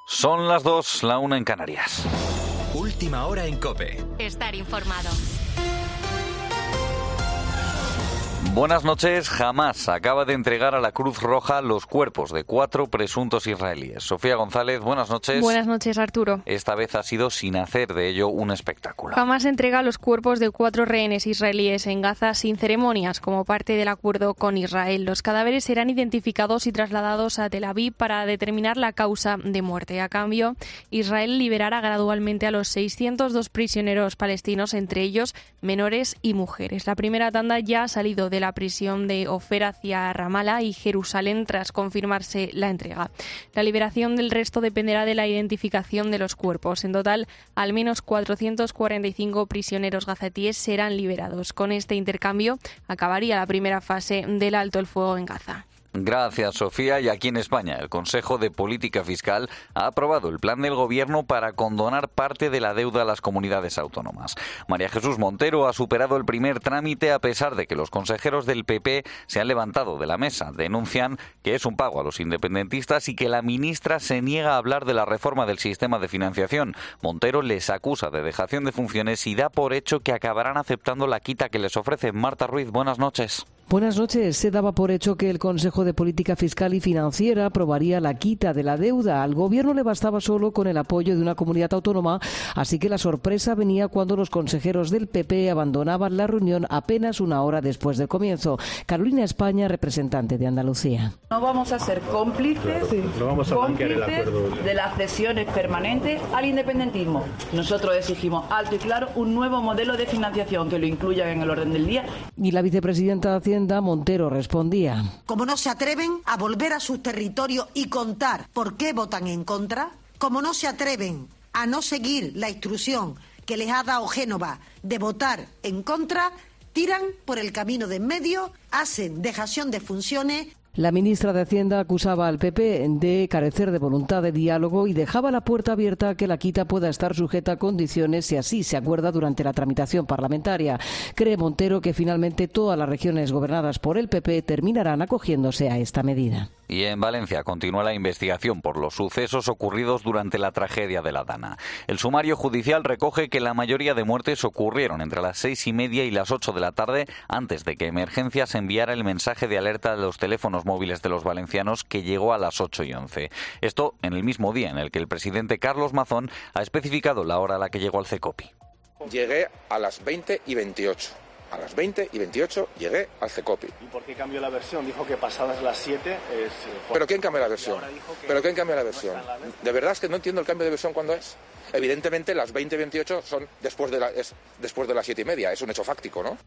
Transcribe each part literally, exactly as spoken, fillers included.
Son las dos, la una en Canarias. Última hora en COPE. Estar informado. Buenas noches. Hamas acaba de entregar a la Cruz Roja los cuerpos de cuatro presuntos israelíes. Sofía González, buenas noches. Buenas noches, Arturo. Esta vez ha sido sin hacer de ello un espectáculo. Hamas entrega los cuerpos de cuatro rehenes israelíes en Gaza sin ceremonias como parte del acuerdo con Israel. Los cadáveres serán identificados y trasladados a Tel Aviv para determinar la causa de muerte. A cambio, Israel liberará gradualmente a los seiscientos dos prisioneros palestinos, entre ellos menores y mujeres. La primera tanda ya ha salido de la prisión de Ofer hacia Ramallah y Jerusalén tras confirmarse la entrega. La liberación del resto dependerá de la identificación de los cuerpos. En total, al menos cuatrocientos cuarenta y cinco prisioneros gazatíes serán liberados. Con este intercambio acabaría la primera fase del alto el fuego en Gaza. Gracias, Sofía. Y aquí en España, el Consejo de Política Fiscal ha aprobado el plan del Gobierno para condonar parte de la deuda a las comunidades autónomas. María Jesús Montero ha superado el primer trámite a pesar de que los consejeros del P P se han levantado de la mesa. Denuncian que es un pago a los independentistas y que la ministra se niega a hablar de la reforma del sistema de financiación. Montero les acusa de dejación de funciones y da por hecho que acabarán aceptando la quita que les ofrece. Marta Ruiz, buenas noches. Buenas noches. Se daba por hecho que el Consejo de Política Fiscal y Financiera aprobaría la quita de la deuda. Al Gobierno le bastaba solo con el apoyo de una comunidad autónoma, así que la sorpresa venía cuando los consejeros del P P abandonaban la reunión apenas una hora después del comienzo. Carolina España, representante de Andalucía. No vamos a ser cómplices, sí. no vamos a cómplices el acuerdo. de las cesiones permanentes al independentismo. Nosotros exigimos alto y claro un nuevo modelo de financiación que lo incluya en el orden del día. Y la vicepresidenta de Hacienda, Montero, respondía: Como no se atreven a volver a sus territorios y contar por qué votan en contra, como no se atreven a no seguir la instrucción que les ha dado Génova de votar en contra, tiran por el camino de en medio, hacen dejación de funciones. La ministra de Hacienda acusaba al P P de carecer de voluntad de diálogo y dejaba la puerta abierta a que la quita pueda estar sujeta a condiciones si así se acuerda durante la tramitación parlamentaria. Cree Montero que finalmente todas las regiones gobernadas por el P P terminarán acogiéndose a esta medida. Y en Valencia continúa la investigación por los sucesos ocurridos durante la tragedia de la Dana. El sumario judicial recoge que la mayoría de muertes ocurrieron entre las seis y media y las ocho de la tarde, antes de que Emergencias enviara el mensaje de alerta de los teléfonos móviles de los valencianos, que llegó a las ocho y once. Esto en el mismo día en el que el presidente Carlos Mazón ha especificado la hora a la que llegó al CECOPI. Llegué a las veinte y veintiocho. A las veinte y veintiocho llegué al CECOPI. ¿Y por qué cambió la versión? Dijo que pasadas las siete es... ¿Pero quién cambió la versión? ¿Pero quién cambió la versión? De verdad es que no entiendo el cambio de versión cuándo es. Evidentemente las veinte y veintiocho son después de, la, es después de las siete y media. Es un hecho fáctico, ¿no?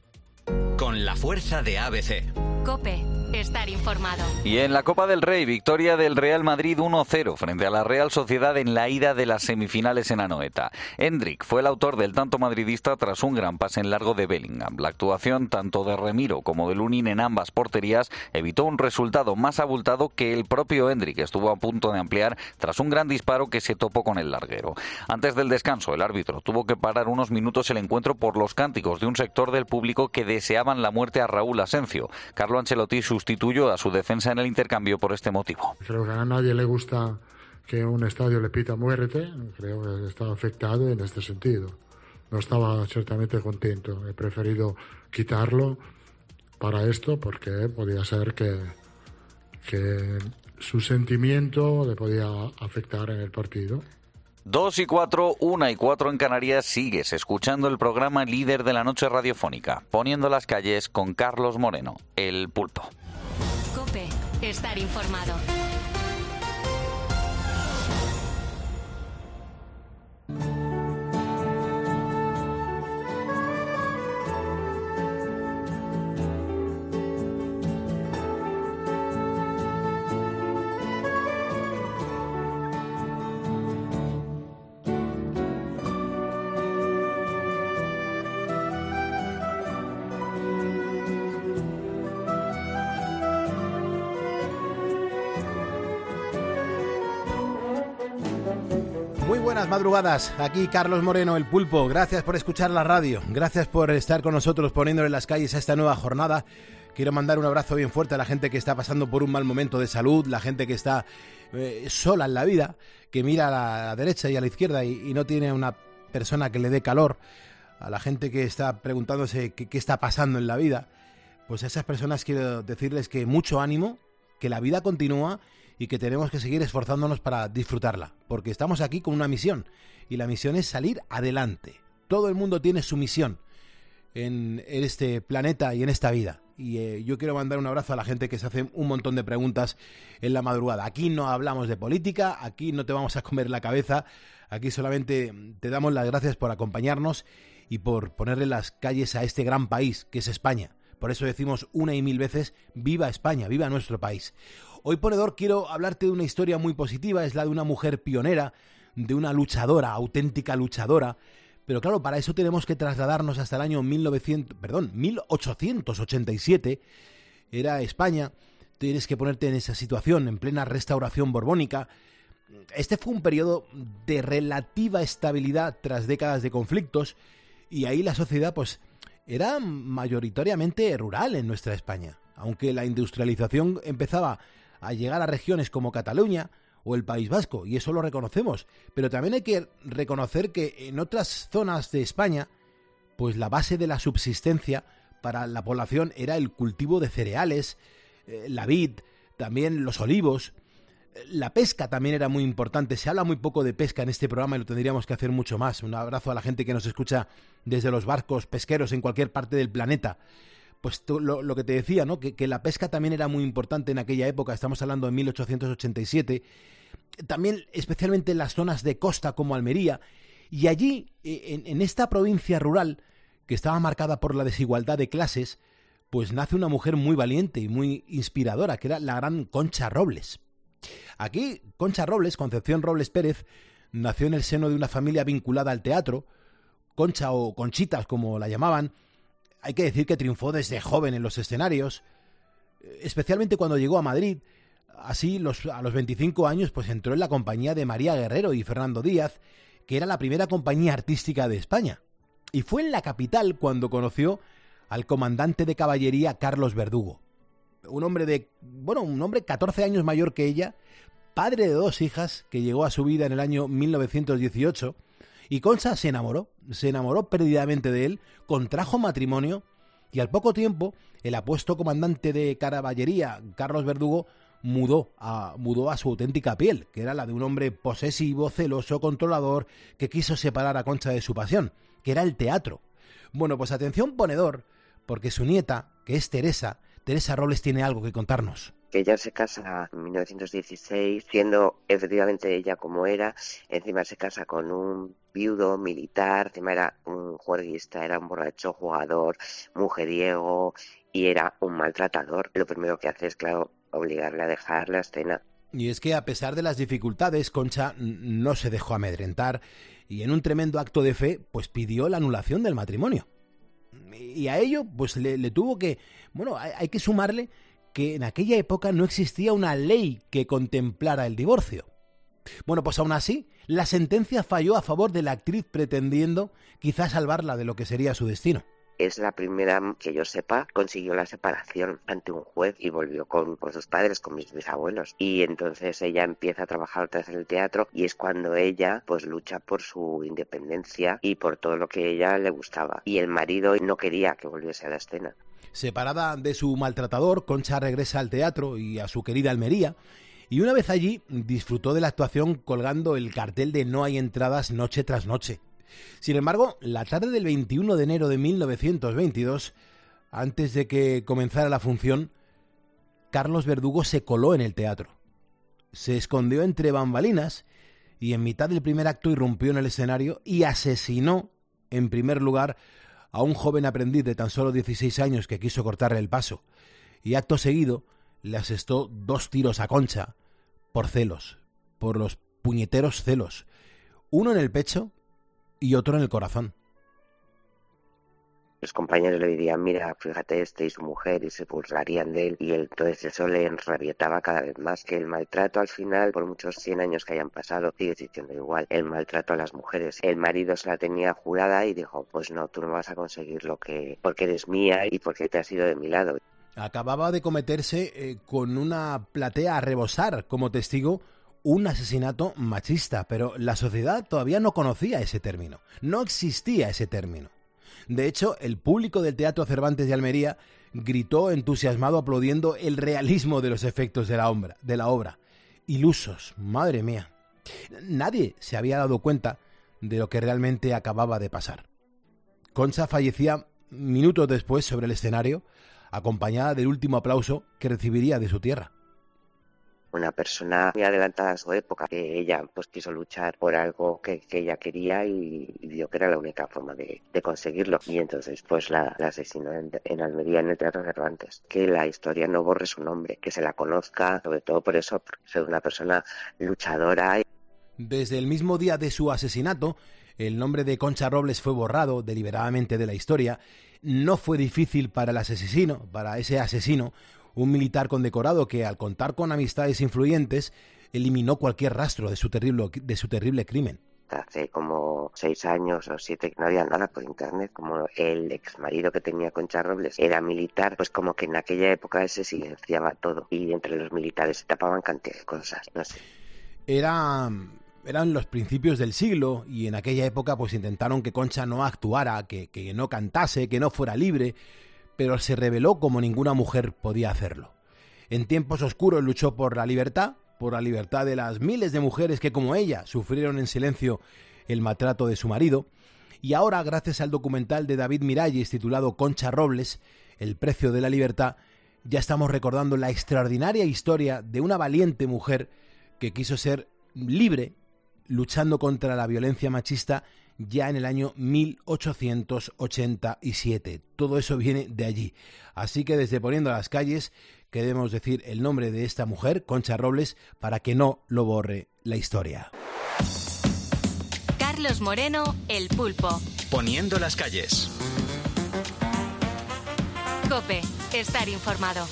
Con la fuerza de A B C. COPE. Estar informado. Y en la Copa del Rey, victoria del Real Madrid uno cero frente a la Real Sociedad en la ida de las semifinales en Anoeta. Hendrik fue el autor del tanto madridista tras un gran pase en largo de Bellingham. La actuación tanto de Remiro como de Lunin en ambas porterías evitó un resultado más abultado que el propio Hendrik estuvo a punto de ampliar tras un gran disparo que se topó con el larguero. Antes del descanso, el árbitro tuvo que parar unos minutos el encuentro por los cánticos de un sector del público que deseaban la muerte a Raúl Asencio. Carlo Ancelotti sustituyó a su defensa en el intercambio por este motivo. Creo que a nadie le gusta que un estadio le pita muerte. Creo que estaba afectado en este sentido. No estaba ciertamente contento. He preferido quitarlo para esto porque podía ser que, que su sentimiento le podía afectar en el partido. Dos y cuatro, una y cuatro en Canarias. Sigues escuchando el programa líder de la noche radiofónica, Poniendo las calles, con Carlos Moreno, el Pulpo. COPE. Estar informado. Muy buenas madrugadas, aquí Carlos Moreno, el Pulpo. Gracias por escuchar la radio, gracias por estar con nosotros poniéndole las calles a esta nueva jornada. Quiero mandar un abrazo bien fuerte a la gente que está pasando por un mal momento de salud, la gente que está eh, sola en la vida, que mira a la derecha y a la izquierda y, y no tiene una persona que le dé calor, a la gente que está preguntándose qué, qué está pasando en la vida, pues a esas personas quiero decirles que mucho ánimo, que la vida continúa y que tenemos que seguir esforzándonos para disfrutarla, porque estamos aquí con una misión, y la misión es salir adelante. Todo el mundo tiene su misión en, en este planeta y en esta vida. Y eh, yo quiero mandar un abrazo a la gente que se hace un montón de preguntas en la madrugada. Aquí no hablamos de política, aquí no te vamos a comer la cabeza, aquí solamente te damos las gracias por acompañarnos y por ponerle las calles a este gran país que es España. Por eso decimos una y mil veces, viva España, viva nuestro país. Hoy, ponedor, quiero hablarte de una historia muy positiva, es la de una mujer pionera, de una luchadora, auténtica luchadora. Pero claro, para eso tenemos que trasladarnos hasta el año mil novecientos, perdón, mil ochocientos ochenta y siete. Era España, tienes que ponerte en esa situación, en plena restauración borbónica. Este fue un periodo de relativa estabilidad tras décadas de conflictos, y ahí la sociedad pues era mayoritariamente rural en nuestra España. Aunque la industrialización empezaba a llegar a regiones como Cataluña o el País Vasco, y eso lo reconocemos, pero también hay que reconocer que en otras zonas de España, pues la base de la subsistencia para la población era el cultivo de cereales, eh, la vid, también los olivos. La pesca también era muy importante. Se habla muy poco de pesca en este programa y lo tendríamos que hacer mucho más. Un abrazo a la gente que nos escucha desde los barcos pesqueros en cualquier parte del planeta. Pues lo, lo que te decía, ¿no? Que, que la pesca también era muy importante en aquella época. Estamos hablando de mil ochocientos ochenta y siete. También especialmente en las zonas de costa como Almería. Y allí, en, en esta provincia rural, que estaba marcada por la desigualdad de clases, pues nace una mujer muy valiente y muy inspiradora, que era la gran Concha Robles. Aquí, Concha Robles, Concepción Robles Pérez, nació en el seno de una familia vinculada al teatro. Concha o Conchitas, como la llamaban. Hay que decir que triunfó desde joven en los escenarios, especialmente cuando llegó a Madrid. Así, los, a los veinticinco años, pues entró en la compañía de María Guerrero y Fernando Díaz, que era la primera compañía artística de España. Y fue en la capital cuando conoció al comandante de caballería Carlos Verdugo. Un hombre de, bueno, un hombre catorce años mayor que ella, padre de dos hijas, que llegó a su vida en el año mil novecientos dieciocho, y Concha se enamoró, se enamoró perdidamente de él, contrajo matrimonio, y al poco tiempo el apuesto comandante de caballería, Carlos Verdugo, mudó a, mudó a su auténtica piel, que era la de un hombre posesivo, celoso, controlador, que quiso separar a Concha de su pasión, que era el teatro. Bueno, pues atención, ponedor, porque su nieta, que es Teresa, Teresa Robles, tiene algo que contarnos. Que ella se casa en mil novecientos dieciséis, siendo efectivamente ella como era, encima se casa con un viudo militar, encima era un juerguista, era un borracho jugador, mujeriego y era un maltratador. Lo primero que hace es, claro, obligarle a dejar la escena. Y es que a pesar de las dificultades, Concha no se dejó amedrentar y en un tremendo acto de fe, pues pidió la anulación del matrimonio. Y a ello, pues le, le tuvo que, bueno, hay, hay que sumarle que en aquella época no existía una ley que contemplara el divorcio. Bueno, pues aún así, la sentencia falló a favor de la actriz, pretendiendo quizás salvarla de lo que sería su destino. Es la primera que yo sepa consiguió la separación ante un juez y volvió con, con sus padres, con mis bisabuelos. Y entonces ella empieza a trabajar otra vez en el teatro y es cuando ella pues lucha por su independencia y por todo lo que a ella le gustaba. Y el marido no quería que volviese a la escena. Separada de su maltratador, Concha regresa al teatro y a su querida Almería, y una vez allí disfrutó de la actuación colgando el cartel de No hay entradas noche tras noche. Sin embargo, la tarde del veintiuno de enero de mil novecientos veintidós, antes de que comenzara la función, Carlos Verdugo se coló en el teatro. Se escondió entre bambalinas y en mitad del primer acto irrumpió en el escenario y asesinó, en primer lugar, a un joven aprendiz de tan solo dieciséis años que quiso cortarle el paso, y acto seguido le asestó dos tiros a Concha por celos, por los puñeteros celos, uno en el pecho y otro en el corazón. Los compañeros le dirían, mira, fíjate este y su mujer, y se burlarían de él, y él, entonces eso le enrabietaba cada vez más, que el maltrato al final, por muchos cien años que hayan pasado, sigue existiendo igual, el maltrato a las mujeres. El marido se la tenía jurada y dijo, pues no, tú no vas a conseguir lo que, porque eres mía y porque te has ido de mi lado. Acababa de cometerse eh, con una platea a rebosar como testigo un asesinato machista, pero la sociedad todavía no conocía ese término, no existía ese término. De hecho, el público del Teatro Cervantes de Almería gritó entusiasmado aplaudiendo el realismo de los efectos de la obra, de la obra. Ilusos, madre mía. Nadie se había dado cuenta de lo que realmente acababa de pasar. Concha fallecía minutos después sobre el escenario, acompañada del último aplauso que recibiría de su tierra. Una persona muy adelantada a su época, que ella pues quiso luchar por algo que, que ella quería y, y vio que era la única forma de, de conseguirlo. Y entonces pues la, la asesinó en, en Almería, en el Teatro Cervantes. Que la historia no borre su nombre, que se la conozca, sobre todo por eso, por ser una persona luchadora. Desde el mismo día de su asesinato, el nombre de Concha Robles fue borrado deliberadamente de la historia. No fue difícil para el asesino, para ese asesino, un militar condecorado que, al contar con amistades influyentes, eliminó cualquier rastro de su terrible, de su terrible crimen. Hace como seis años o siete que no había nada por internet, como el exmarido que tenía Concha Robles era militar, pues como que en aquella época se silenciaba todo y entre los militares se tapaban cantidad de cosas, no sé. Era... Eran los principios del siglo y en aquella época pues intentaron que Concha no actuara, que, que no cantase, que no fuera libre, pero se rebeló como ninguna mujer podía hacerlo. En tiempos oscuros luchó por la libertad, por la libertad de las miles de mujeres que como ella sufrieron en silencio el maltrato de su marido, y ahora, gracias al documental de David Miralles titulado Concha Robles, El precio de la libertad, ya estamos recordando la extraordinaria historia de una valiente mujer que quiso ser libre luchando contra la violencia machista ya en el año mil ochocientos ochenta y siete. Todo eso viene de allí. Así que desde Poniendo a las Calles queremos decir el nombre de esta mujer, Concha Robles, para que no lo borre la historia. Carlos Moreno, El Pulpo. Poniendo las Calles. COPE, estar informado.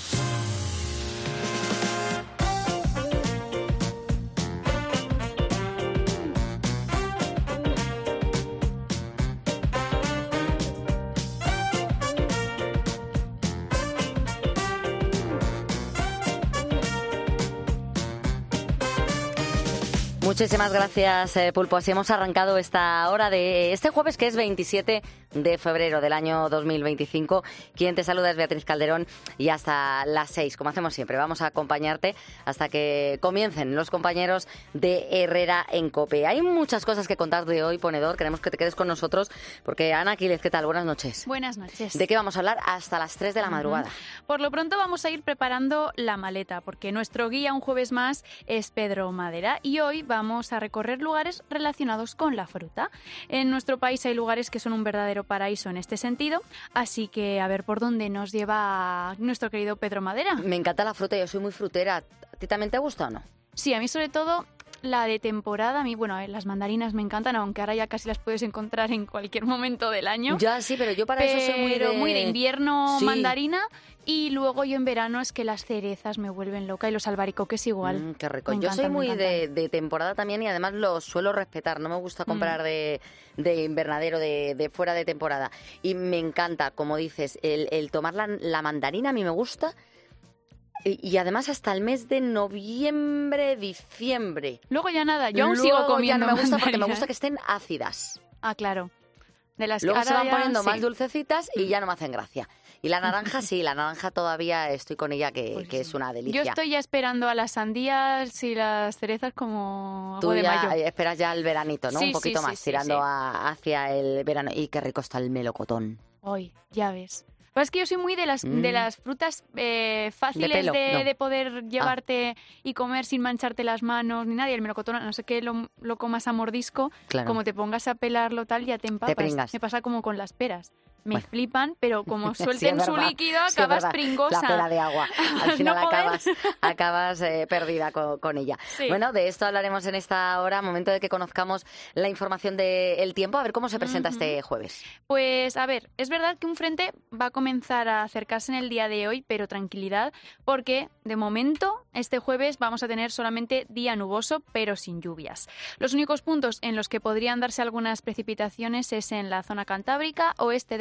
Muchísimas gracias, eh, Pulpo. Así hemos arrancado esta hora de este jueves, que es veintisiete de febrero del año dos mil veinticinco. Quien te saluda es Beatriz Calderón y hasta las seis, como hacemos siempre, vamos a acompañarte hasta que comiencen los compañeros de Herrera en COPE. Hay muchas cosas que contar de hoy, Ponedor. Queremos que te quedes con nosotros porque Ana Aquiles, ¿qué tal? Buenas noches. Buenas noches. ¿De qué vamos a hablar hasta las tres de la madrugada? Uh-huh. Por lo pronto vamos a ir preparando la maleta porque nuestro guía un jueves más es Pedro Madera y hoy vamos a recorrer lugares relacionados con la fruta. En nuestro país hay lugares que son un verdadero paraíso en este sentido, así que a ver por dónde nos lleva nuestro querido Pedro Madera. Me encanta la fruta, yo soy muy frutera. ¿A ti también te gusta o no? Sí, a mí sobre todo la de temporada. A mí, bueno, a ver, las mandarinas me encantan, aunque ahora ya casi las puedes encontrar en cualquier momento del año. Ya, sí, pero yo para pero eso soy muy de... muy de invierno, sí. mandarina. Y luego yo en verano es que las cerezas me vuelven loca y los albaricoques igual. Mm, qué rico. Me yo encantan, soy muy de, me de temporada también y además lo suelo respetar. No me gusta comprar mm. de, de invernadero, de, de fuera de temporada. Y me encanta, como dices, el, el tomar la, la mandarina a mí me gusta. Y, y además hasta el mes de noviembre, diciembre. Luego ya nada, yo aún luego sigo comiendo ya no me gusta porque me mandarinas. gusta que estén ácidas. Ah, claro. De las Luego que se van ya, poniendo sí. más dulcecitas y ya no me hacen gracia. Y la naranja, sí, la naranja todavía estoy con ella, que, pues que sí. es una delicia. Yo estoy ya esperando a las sandías y las cerezas como Tú algo de ya mayo. esperas ya el veranito, ¿no? Sí, Un poquito sí, más, sí, tirando sí. A, hacia el verano. Y qué rico está el melocotón. Hoy, ya ves. Pues es que yo soy muy de las Mm. de las frutas eh, fáciles De pelo, de, no. de poder llevarte y comer sin mancharte las manos ni nada. Y el melocotón, a no sé qué lo, lo comas a mordisco, Claro. como te pongas a pelarlo tal, ya te empapas. pringas. Me pasa como con las peras. Me Bueno. flipan, pero como Sí, suelten es su verdad. líquido, Sí, es acabas verdad. pringosa. La pela de agua. Al final No poder. acabas, acabas eh, perdida con, con ella. Sí. Bueno, de esto hablaremos en esta hora, momento de que conozcamos la información del tiempo. A ver cómo se presenta Ujú. este jueves. Pues a ver, es verdad que un frente va a comenzar a acercarse en el día de hoy, pero tranquilidad, porque de momento este jueves vamos a tener solamente día nuboso, pero sin lluvias. Los únicos puntos en los que podrían darse algunas precipitaciones es en la zona cantábrica, oeste de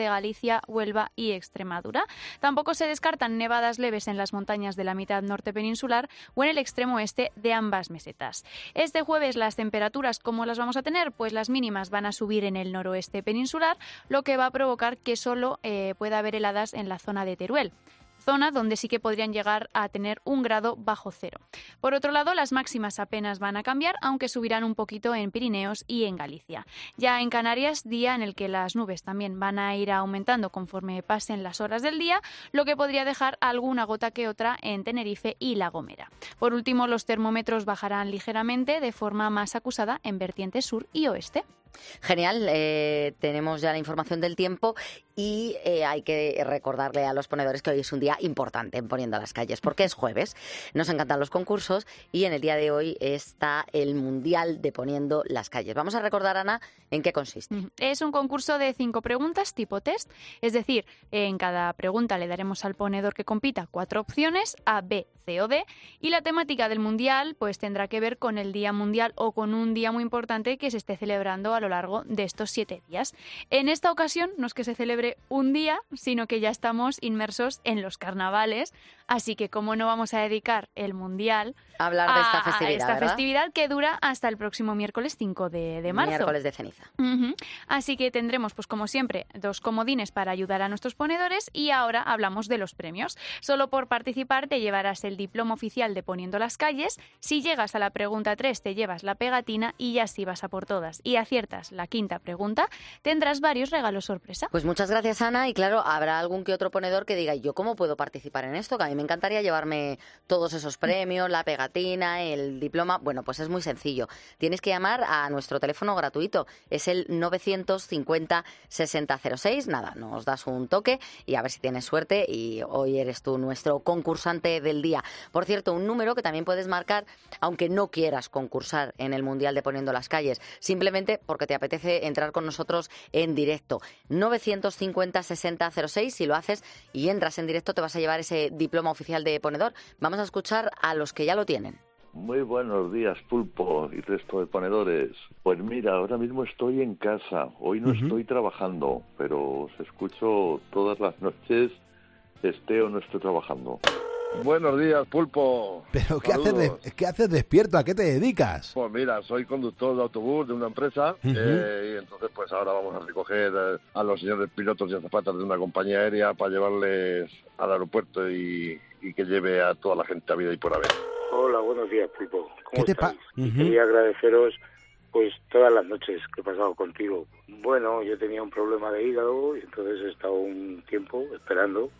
Galicia, Huelva y Extremadura. Tampoco se descartan nevadas leves en las montañas de la mitad norte peninsular o en el extremo este de ambas mesetas. Este jueves las temperaturas, ¿cómo las vamos a tener? Pues las mínimas van a subir en el noroeste peninsular, lo que va a provocar que solo eh, pueda haber heladas en la zona de Teruel, zona donde sí que podrían llegar a tener un grado bajo cero. Por otro lado, las máximas apenas van a cambiar, aunque subirán un poquito en Pirineos y en Galicia. Ya en Canarias, día en el que las nubes también van a ir aumentando conforme pasen las horas del día, lo que podría dejar alguna gota que otra en Tenerife y La Gomera. Por último, los termómetros bajarán ligeramente de forma más acusada en vertientes sur y oeste. Genial, eh, tenemos ya la información del tiempo y eh, hay que recordarle a los ponedores que hoy es un día importante en Poniendo las Calles, porque es jueves, nos encantan los concursos y en el día de hoy está el Mundial de Poniendo las Calles. Vamos a recordar, Ana, en qué consiste. Es un concurso de cinco preguntas tipo test, es decir, en cada pregunta le daremos al ponedor que compita cuatro opciones, A, B, C o D, y la temática del Mundial pues tendrá que ver con el Día Mundial o con un día muy importante que se esté celebrando a lo largo de estos siete días. En esta ocasión no es que se celebre un día, sino que ya estamos inmersos en los carnavales, así que como no vamos a dedicar el Mundial a hablar de esta a, festividad, a esta ¿verdad? festividad que dura hasta el próximo miércoles cinco de marzo. Miércoles de ceniza. Uh-huh. Así que tendremos, pues como siempre, dos comodines para ayudar a nuestros ponedores y ahora hablamos de los premios. Solo por participar te llevarás el diploma oficial de Poniendo las Calles. Si llegas a la pregunta tres te llevas la pegatina y ya si vas a por todas y aciertas la quinta pregunta, tendrás varios regalos sorpresa. Pues muchas gracias, Ana, y claro, habrá algún que otro ponedor que diga, ¿yo cómo puedo participar en esto? Que a mí me encantaría llevarme todos esos premios, la pegatina, el diploma. Bueno, pues es muy sencillo. Tienes que llamar a nuestro teléfono gratuito. Es el novecientos cincuenta sesenta cero seis. Nada, nos das un toque y a ver si tienes suerte y hoy eres tú nuestro concursante del día. Por cierto, un número que también puedes marcar aunque no quieras concursar en el Mundial de Poniendo las Calles, simplemente porque te apetece entrar con nosotros en directo. novecientos cincuenta sesenta cero seis, si lo haces y entras en directo te vas a llevar ese diploma oficial de ponedor. Vamos a escuchar a los que ya lo tienen. Muy buenos días, Pulpo y resto de ponedores. Pues mira, ahora mismo estoy en casa. Hoy no uh-huh. estoy trabajando, pero os escucho todas las noches, esté o no esté trabajando. Buenos días, Pulpo. ¿Pero qué haces, de, qué haces despierto? ¿A qué te dedicas? Pues mira, soy conductor de autobús de una empresa uh-huh. eh, y entonces pues ahora vamos a recoger eh, a los señores pilotos y azafatas de una compañía aérea para llevarles al aeropuerto y, y que lleve a toda la gente a vida y por haber. Hola, buenos días, Pulpo. ¿Cómo ¿Qué estáis? te pa- uh-huh. Quería agradeceros pues todas las noches que he pasado contigo. Bueno, yo tenía un problema de hígado y entonces he estado un tiempo esperando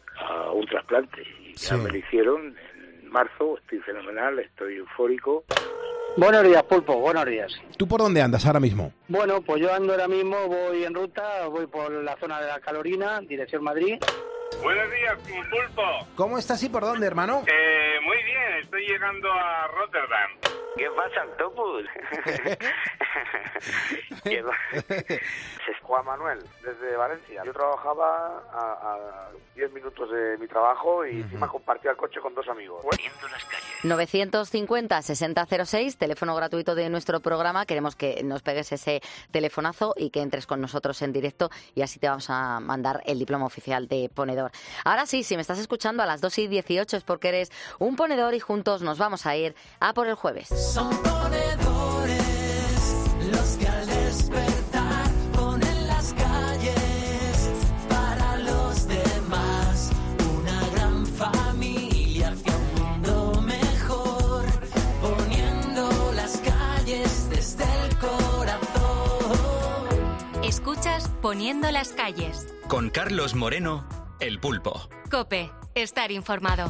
a un trasplante. Y ya sí. me lo hicieron en marzo, estoy fenomenal, estoy eufórico. Buenos días, Pulpo, buenos días. ¿Tú por dónde andas ahora mismo? Bueno, pues yo ando ahora mismo, voy en ruta, voy por la zona de la Calorina, dirección Madrid. Buenos días, Pulpo. ¿Cómo estás y por dónde, hermano? Eh, muy bien, estoy llegando a Rotterdam. ¿Qué pasa, Octopus? ¿Qué va? Juan Manuel, desde Valencia. Yo trabajaba a diez minutos de mi trabajo y uh-huh. encima compartía el coche con dos amigos. Poniendo las calles. novecientos cincuenta sesenta cero seis, teléfono gratuito de nuestro programa. Queremos que nos pegues ese telefonazo y que entres con nosotros en directo y así te vamos a mandar el diploma oficial de ponedor. Ahora sí, si me estás escuchando a las dos y dieciocho es porque eres un ponedor y juntos nos vamos a ir a por el jueves. Son ponedores los que al despertar ponen las calles para los demás. Una gran familia hacia un mundo mejor, poniendo las calles desde el corazón. Escuchas Poniendo las Calles. Con Carlos Moreno, El Pulpo. COPE, estar informado.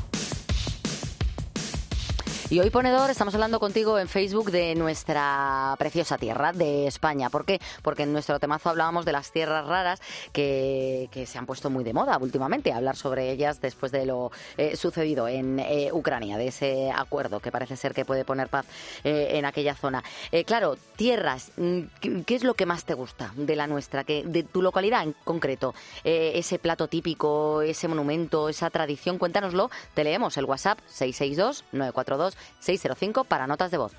Y hoy, ponedor, estamos hablando contigo en Facebook de nuestra preciosa tierra, de España. ¿Por qué? Porque en nuestro temazo hablábamos de las tierras raras que, que se han puesto muy de moda últimamente, hablar sobre ellas después de lo eh, sucedido en eh, Ucrania, de ese acuerdo que parece ser que puede poner paz eh, en aquella zona. Eh, claro, tierras, ¿qué es lo que más te gusta de la nuestra, que de tu localidad en concreto? Eh, ese plato típico, ese monumento, esa tradición, cuéntanoslo. Te leemos el WhatsApp seis seis dos nueve cuatro dos seis cero cinco para notas de voz.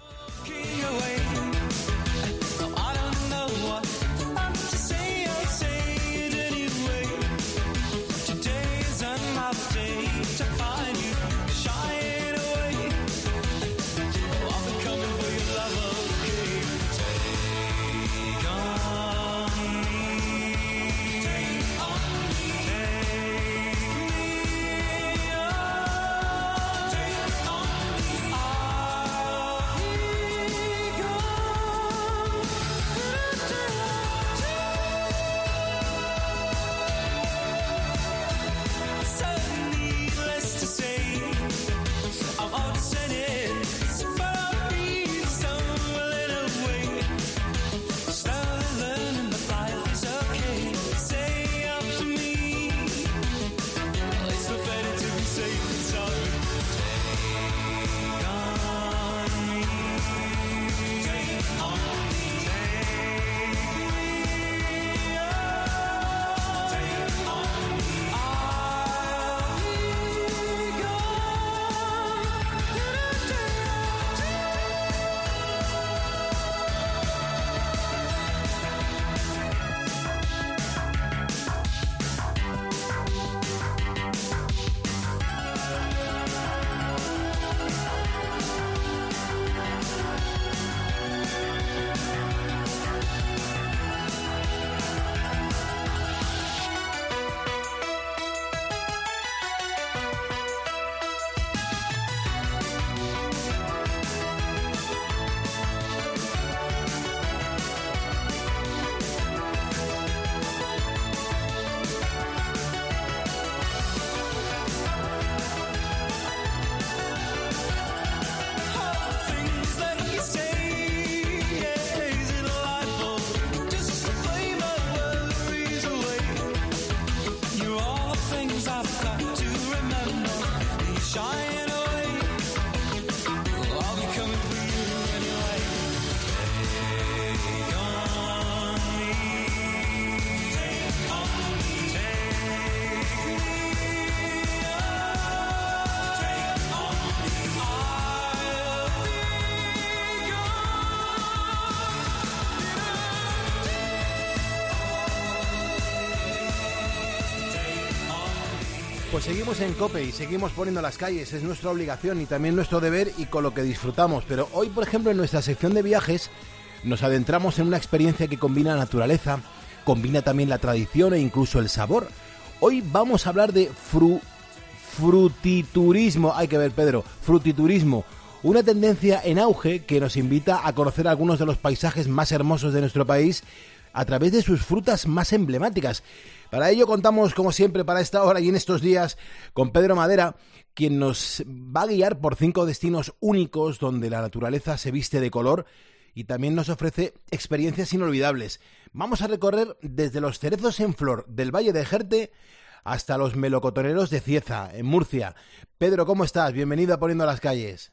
Pues seguimos en COPE y seguimos poniendo las calles, es nuestra obligación y también nuestro deber y con lo que disfrutamos. Pero hoy, por ejemplo, en nuestra sección de viajes nos adentramos en una experiencia que combina la naturaleza, combina también la tradición e incluso el sabor. Hoy vamos a hablar de fru, frutiturismo, hay que ver, Pedro, frutiturismo, una tendencia en auge que nos invita a conocer algunos de los paisajes más hermosos de nuestro país a través de sus frutas más emblemáticas. Para ello contamos, como siempre, para esta hora y en estos días, con Pedro Madera, quien nos va a guiar por cinco destinos únicos donde la naturaleza se viste de color y también nos ofrece experiencias inolvidables. Vamos a recorrer desde los cerezos en flor del Valle de Jerte hasta los melocotoneros de Cieza, en Murcia. Pedro, ¿cómo estás? Bienvenido a Poniendo las Calles.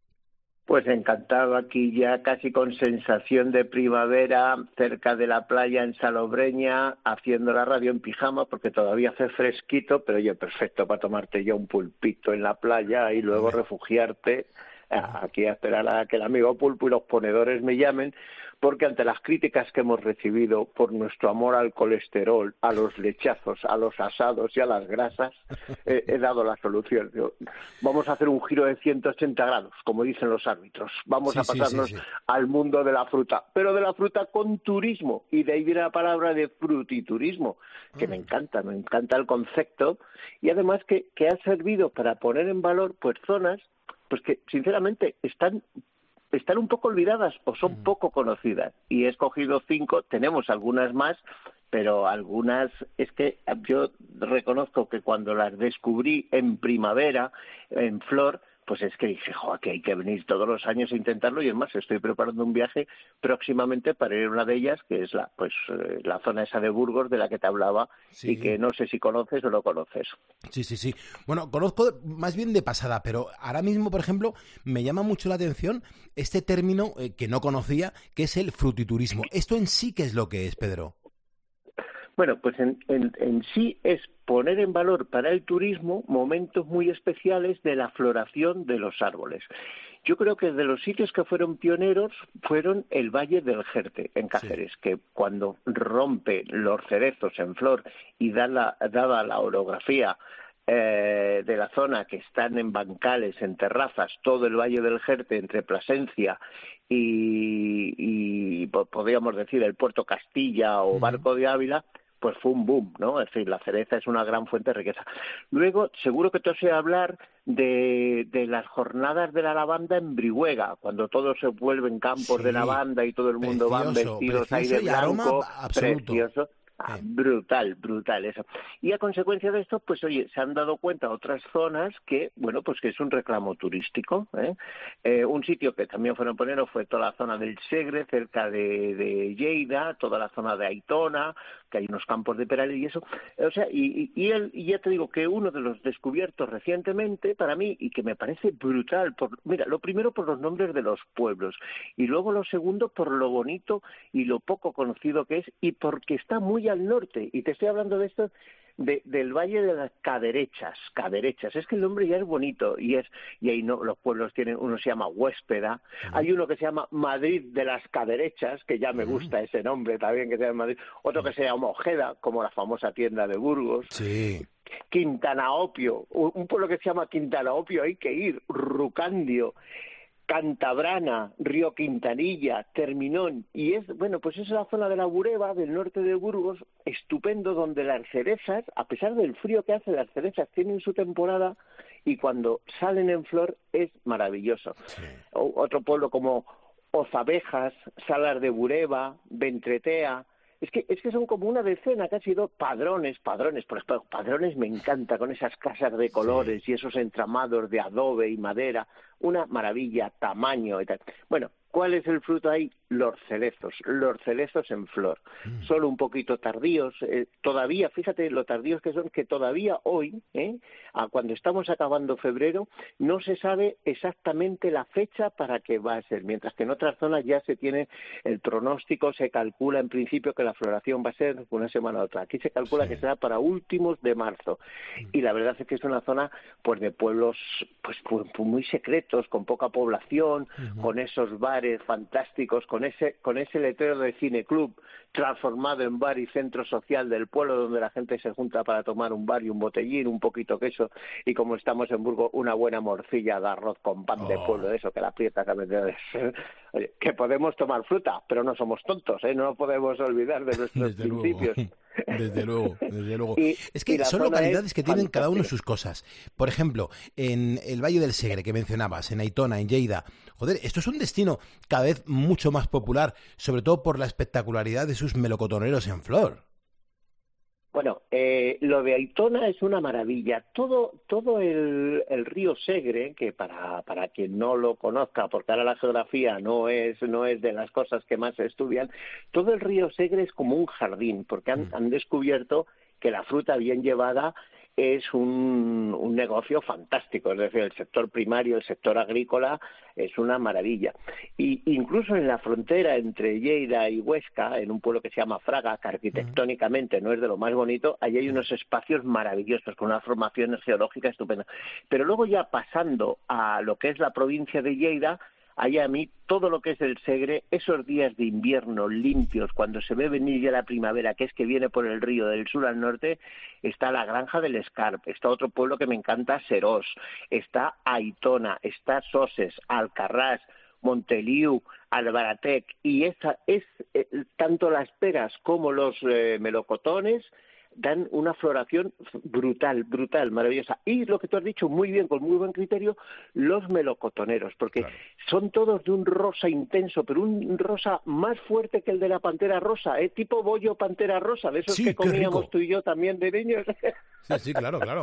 Pues encantado, aquí ya casi con sensación de primavera, cerca de la playa en Salobreña, haciendo la radio en pijama porque todavía hace fresquito, pero oye, perfecto para tomarte ya un pulpito en la playa y luego refugiarte aquí a esperar a que el amigo Pulpo y los ponedores me llamen, porque ante las críticas que hemos recibido por nuestro amor al colesterol, a los lechazos, a los asados y a las grasas, eh, he dado la solución. Vamos a hacer un giro de ciento ochenta grados, como dicen los árbitros. Vamos sí, a pasarnos sí, sí, sí. al mundo de la fruta, pero de la fruta con turismo, y de ahí viene la palabra de frutiturismo, que mm. me encanta, me encanta el concepto, y además que, que ha servido para poner en valor pues zonas pues que sinceramente están están un poco olvidadas o son poco conocidas, y he escogido cinco, tenemos algunas más, pero algunas es que yo reconozco que cuando las descubrí en primavera, en flor, pues es que dije, joder, que hay que venir todos los años a intentarlo, y es más, estoy preparando un viaje próximamente para ir a una de ellas, que es la pues eh, la zona esa de Burgos de la que te hablaba, sí. y que no sé si conoces o no conoces. Sí, sí, sí. Bueno, conozco más bien de pasada, pero ahora mismo, por ejemplo, me llama mucho la atención este término eh, que no conocía, que es el frutiturismo. ¿Esto en sí qué es lo que es, Pedro? Bueno, pues en, en, en sí es poner en valor para el turismo momentos muy especiales de la floración de los árboles. Yo creo que de los sitios que fueron pioneros fueron el Valle del Jerte, en Cáceres, sí. que cuando rompe los cerezos en flor y da la, dada la orografía eh, de la zona, que están en bancales, en terrazas, todo el Valle del Jerte entre Plasencia y, y podríamos decir el Puerto Castilla o uh-huh. Barco de Ávila, pues fue un boom, ¿no? Es decir, la cereza es una gran fuente de riqueza. Luego, seguro que te os he hablar de, de las jornadas de la lavanda en Brihuega, cuando todos se vuelven campos sí. de lavanda y todo el mundo van vestidos ahí de blanco, precioso. Ah, brutal, brutal eso. Y a consecuencia de esto, pues oye, se han dado cuenta otras zonas que, bueno, pues que es un reclamo turístico, ¿eh? Eh, un sitio que también fueron pioneros fue toda la zona del Segre, cerca de, de Lleida, toda la zona de Aitona, que hay unos campos de perales y eso. O sea, y, y, y, él, y ya te digo que uno de los descubiertos recientemente, para mí, y que me parece brutal, por, mira, lo primero por los nombres de los pueblos, y luego lo segundo por lo bonito y lo poco conocido que es, y porque está muy al norte, y te estoy hablando de esto de, del Valle de las Caderechas, Caderechas, es que el nombre ya es bonito, y es y ahí no los pueblos tienen, uno se llama Huéspeda, uh-huh. hay uno que se llama Madrid de las Caderechas, que ya me uh-huh. gusta ese nombre también, que se llama Madrid, otro que se llama Ojeda, como la famosa tienda de Burgos. Sí. Quintana Opio, un pueblo que se llama Quintana Opio, hay que ir, Rucandio, Cantabrana, Río Quintanilla, Terminón, y es, bueno, pues es la zona de la Bureba, del norte de Burgos, estupendo, donde las cerezas, a pesar del frío que hace, las cerezas tienen su temporada, y cuando salen en flor es maravilloso. Sí. O, otro pueblo como Ozabejas, Salar de Bureba, Ventretea, Es que, es que son como una decena, casi dos, Padrones, Padrones, por ejemplo, Padrones me encanta, con esas casas de colores sí. y esos entramados de adobe y madera, una maravilla, tamaño y tal. Bueno, ¿cuál es el fruto ahí? Los cerezos, los cerezos en flor, mm. solo un poquito tardíos, eh, todavía, fíjate lo tardíos que son, que todavía hoy, eh, a cuando estamos acabando febrero, no se sabe exactamente la fecha para que va a ser, mientras que en otras zonas ya se tiene el pronóstico, se calcula en principio que la floración va a ser una semana a otra, aquí se calcula sí. que será para últimos de marzo, mm. y la verdad es que es una zona pues de pueblos pues, pues muy secretos, con poca población, mm. con esos bares fantásticos, con con ese, con ese letrero de cineclub transformado en bar y centro social del pueblo, donde la gente se junta para tomar un bar y un botellín, un poquito queso, y como estamos en Burgos, una buena morcilla de arroz con pan de pueblo, de eso que la aprieta también. Oye, que podemos tomar fruta, pero no somos tontos, ¿eh? No nos podemos olvidar de nuestros Desde principios. Luego. Desde luego, desde luego. Y, es que son localidades que tienen fantástica. cada uno sus cosas. Por ejemplo, en el Valle del Segre, que mencionabas, en Aitona, en Lleida. Joder, esto es un destino cada vez mucho más popular, sobre todo por la espectacularidad de sus melocotoneros en flor. Bueno, eh, lo de Aitona es una maravilla. Todo todo el, el río Segre, que para para quien no lo conozca, porque ahora la geografía no es no es de las cosas que más se estudian, todo el río Segre es como un jardín, porque han, han descubierto que la fruta bien llevada es un, un negocio fantástico, es decir, el sector primario, el sector agrícola es una maravilla. Y incluso en la frontera entre Lleida y Huesca, en un pueblo que se llama Fraga, que arquitectónicamente no es de lo más bonito, allí hay unos espacios maravillosos con unas formaciones geológicas estupendas. Pero luego ya pasando a lo que es la provincia de Lleida, allá a mí todo lo que es el Segre, esos días de invierno limpios, cuando se ve venir ya la primavera, que es que viene por el río del sur al norte, está la Granja del Escarp, está otro pueblo que me encanta, Serós, está Aitona, está Soses, Alcarrás, Monteliu, Albaratec, y esa es eh, tanto las peras como los eh, melocotones dan una floración brutal, brutal, maravillosa. Y lo que tú has dicho muy bien, con muy buen criterio, los melocotoneros, porque claro, son todos de un rosa intenso, pero un rosa más fuerte que el de la pantera rosa, ¿eh? Tipo bollo pantera rosa, de esos sí, que comíamos rico. tú y yo también de niños. Sí, sí, claro, claro.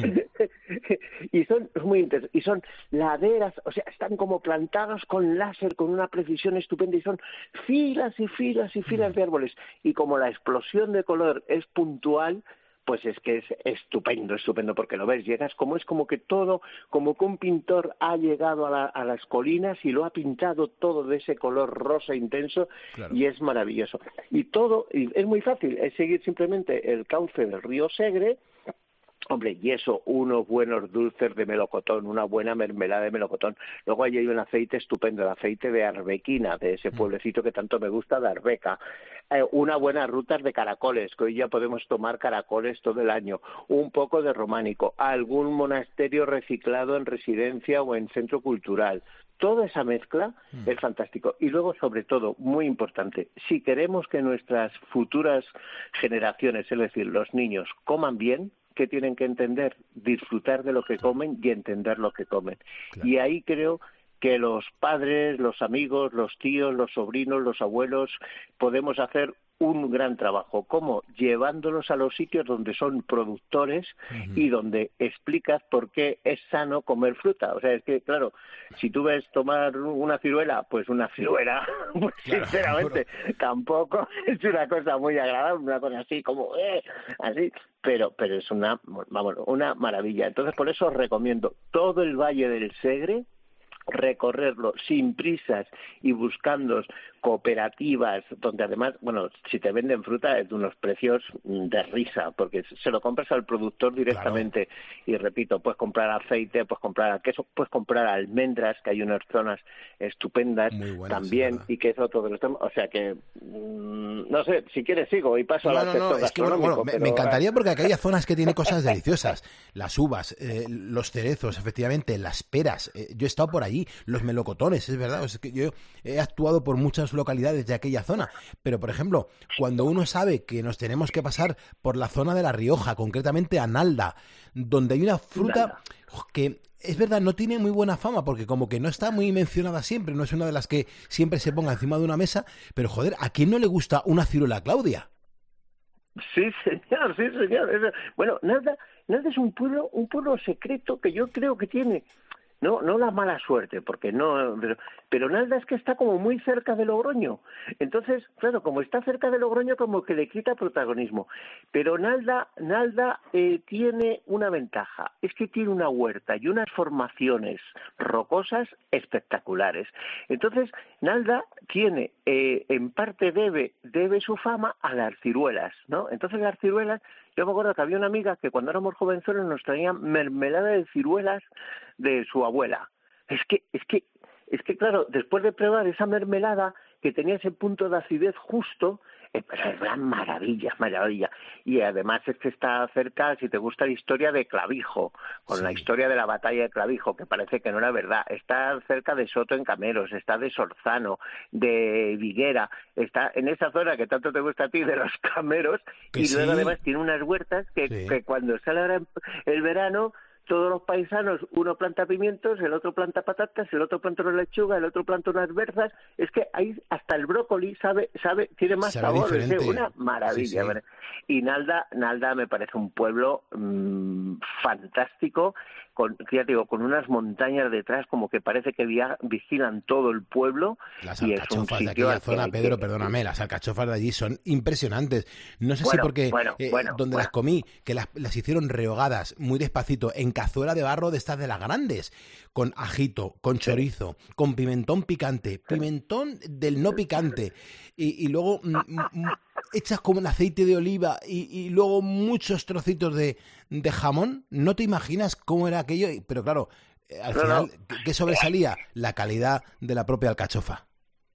Y son muy intensos, y son laderas, o sea, están como plantados con láser, con una precisión estupenda, y son filas y filas y filas mm. de árboles. Y como la explosión de color es puntual, pues es que es estupendo, estupendo, porque lo ves, llegas como es como que todo, como que un pintor ha llegado a, la, a las colinas y lo ha pintado todo de ese color rosa intenso, claro, y es maravilloso. Y todo, y es muy fácil, es seguir simplemente el cauce del río Segre. Hombre, y eso, unos buenos dulces de melocotón, una buena mermelada de melocotón. Luego allí hay un aceite estupendo, el aceite de arbequina, de ese pueblecito que tanto me gusta, de Arbeca. Eh, una buena rutas de caracoles, que hoy ya podemos tomar caracoles todo el año. Un poco de románico, algún monasterio reciclado en residencia o en centro cultural. Toda esa mezcla mm. es fantástico. Y luego, sobre todo, muy importante, si queremos que nuestras futuras generaciones, es decir, los niños, coman bien, que tienen que entender, disfrutar de lo que comen y entender lo que comen. Claro. Y ahí creo que los padres, los amigos, los tíos, los sobrinos, los abuelos, podemos hacer un gran trabajo. ¿Cómo? Llevándolos a los sitios donde son productores uh-huh. y donde explicas por qué es sano comer fruta. O sea, es que, claro, si tú ves tomar una ciruela, pues una ciruela, pues claro, sinceramente, pero... tampoco es una cosa muy agradable, una cosa así como, eh, así, pero pero es una, vamos, una maravilla. Entonces, por eso os recomiendo todo el Valle del Segre, recorrerlo sin prisas y buscando cooperativas donde además, bueno, si te venden fruta es de unos precios de risa, porque se lo compras al productor directamente. Claro. Y repito, puedes comprar aceite, puedes comprar queso, puedes comprar almendras, que hay unas zonas estupendas también, y que es otro de los temas, o sea que mmm, no sé, si quieres sigo y paso no, al no, aspecto no, es que, bueno, gastronómico. bueno, pero... me encantaría, porque aquí hay zonas que tienen cosas deliciosas, las uvas, eh, los cerezos, efectivamente, las peras, eh, yo he estado por allí, los melocotones, es verdad, o sea, que yo he actuado por muchas localidades de aquella zona, pero por ejemplo, cuando uno sabe que nos tenemos que pasar por la zona de La Rioja, concretamente a Nalda, donde hay una fruta que es verdad, no tiene muy buena fama, porque como que no está muy mencionada siempre, no es una de las que siempre se ponga encima de una mesa, pero joder, ¿a quién no le gusta una ciruela Claudia? Sí, señor, sí, señor. Bueno, Nalda, Nalda es un pueblo, un pueblo secreto que yo creo que tiene... No, no la mala suerte, porque no, pero, pero Nalda es que está como muy cerca de Logroño. Entonces, claro, como está cerca de Logroño, como que le quita protagonismo. Pero Nalda, Nalda eh, tiene una ventaja, es que tiene una huerta y unas formaciones rocosas espectaculares. Entonces, Nalda tiene, eh, en parte debe, debe su fama a las ciruelas, ¿no? Entonces las ciruelas, yo me acuerdo que había una amiga que cuando éramos jovenzuelos nos traía mermelada de ciruelas de su abuela. Es que, es que, es que claro, después de probar esa mermelada, que tenía ese punto de acidez justo. Es una maravilla, maravilla. Y además es que está cerca, si te gusta la historia de Clavijo, con sí. la historia de la batalla de Clavijo, que parece que no era verdad. Está cerca de Soto en Cameros, está de Sorzano, de Viguera, está en esa zona que tanto te gusta a ti de los Cameros, que y sí. luego además tiene unas huertas que, sí. que cuando sale ahora el verano, todos los paisanos, uno planta pimientos, el otro planta patatas, el otro planta una lechuga, el otro planta unas berzas. Es que ahí hasta el brócoli sabe, sabe, tiene más sabe sabor, es una maravilla. Sí, sí. Y Nalda, Nalda me parece un pueblo mmm, fantástico, con, ya digo, con unas montañas detrás, como que parece que via, vigilan todo el pueblo. Las alcachofas de aquella zona, Pedro, perdóname, las alcachofas de allí son impresionantes. No sé bueno, si porque bueno, eh, bueno, donde bueno. las comí, que las, las hicieron rehogadas muy despacito, en cazuela de barro de estas de las grandes, con ajito, con chorizo, con pimentón picante, pimentón del no picante, y, y luego mm, mm, echas como un aceite de oliva y, y luego muchos trocitos de, de jamón. No te imaginas cómo era aquello, pero claro, al no, final, no. ¿qué sobresalía? La calidad de la propia alcachofa.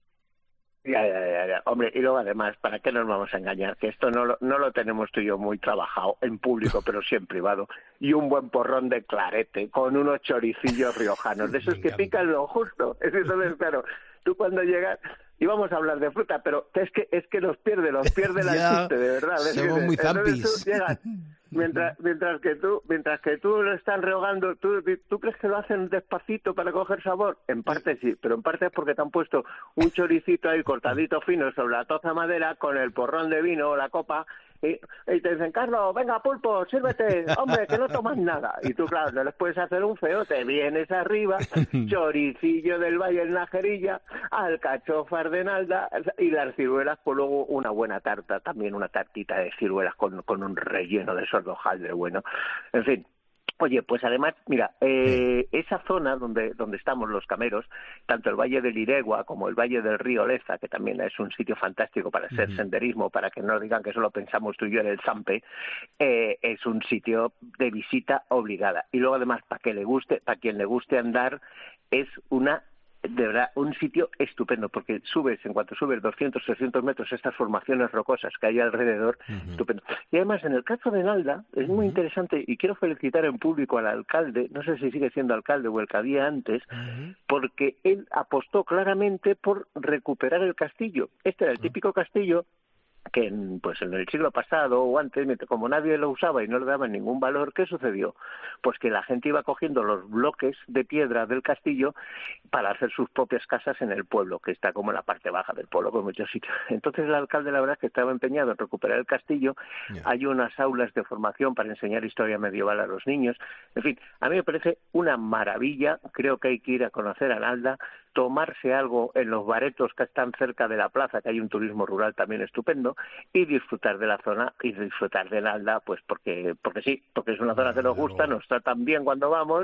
Ya, ya, ya, ya. Hombre, y luego además, ¿para qué nos vamos a engañar? Que esto no lo, no lo tenemos tú y yo muy trabajado en público, pero sí en privado. Y un buen porrón de clarete con unos choricillos riojanos, de esos que pican lo justo. Entonces, claro, tú cuando llegas... íbamos a hablar de fruta, pero es que es que los pierde, los pierde la chiste, de verdad. Somos muy zampis. Mientras, mientras que tú, mientras que tú lo están rehogando, ¿tú, ¿tú crees que lo hacen despacito para coger sabor? En parte sí, pero en parte es porque te han puesto un choricito ahí cortadito fino sobre la toza madera con el porrón de vino o la copa y, y te dicen, Carlos, venga, pulpo, sírvete, hombre, que no tomas nada. Y tú, claro, no les puedes hacer un feo, te vienes arriba, choricillo del Valle en Najerilla, alcachofas de Nalda y las ciruelas, pues luego una buena tarta, también una tartita de ciruelas con, con un relleno de sordojaldre bueno. En fin. Oye, pues además, mira, eh, esa zona donde donde estamos los Cameros, tanto el Valle del Iregua como el Valle del Río Leza, que también es un sitio fantástico para hacer uh-huh. senderismo, para que no digan que solo pensamos tú y yo en el Zampe, eh, es un sitio de visita obligada. Y luego además, para que le guste, para quien le guste andar, es una de verdad, un sitio estupendo, porque subes, en cuanto subes doscientos, trescientos metros, estas formaciones rocosas que hay alrededor, uh-huh. estupendo. Y además, en el caso de Nalda, es muy uh-huh. interesante, y quiero felicitar en público al alcalde, no sé si sigue siendo alcalde o el que había antes, uh-huh. porque él apostó claramente por recuperar el castillo. Este era el típico castillo que en, pues en el siglo pasado o antes, como nadie lo usaba y no le daba ningún valor, ¿qué sucedió? Pues que la gente iba cogiendo los bloques de piedra del castillo para hacer sus propias casas en el pueblo, que está como en la parte baja del pueblo, con muchos sitios. Entonces el alcalde, la verdad, es que estaba empeñado en recuperar el castillo. Yeah. Hay unas aulas de formación para enseñar historia medieval a los niños. En fin, a mí me parece una maravilla. Creo que hay que ir a conocer a Nalda, tomarse algo en los baretos que están cerca de la plaza, que hay un turismo rural también estupendo, y disfrutar de la zona y disfrutar de Nalda, pues porque porque sí, porque es una zona que nos gusta, nos tratan bien cuando vamos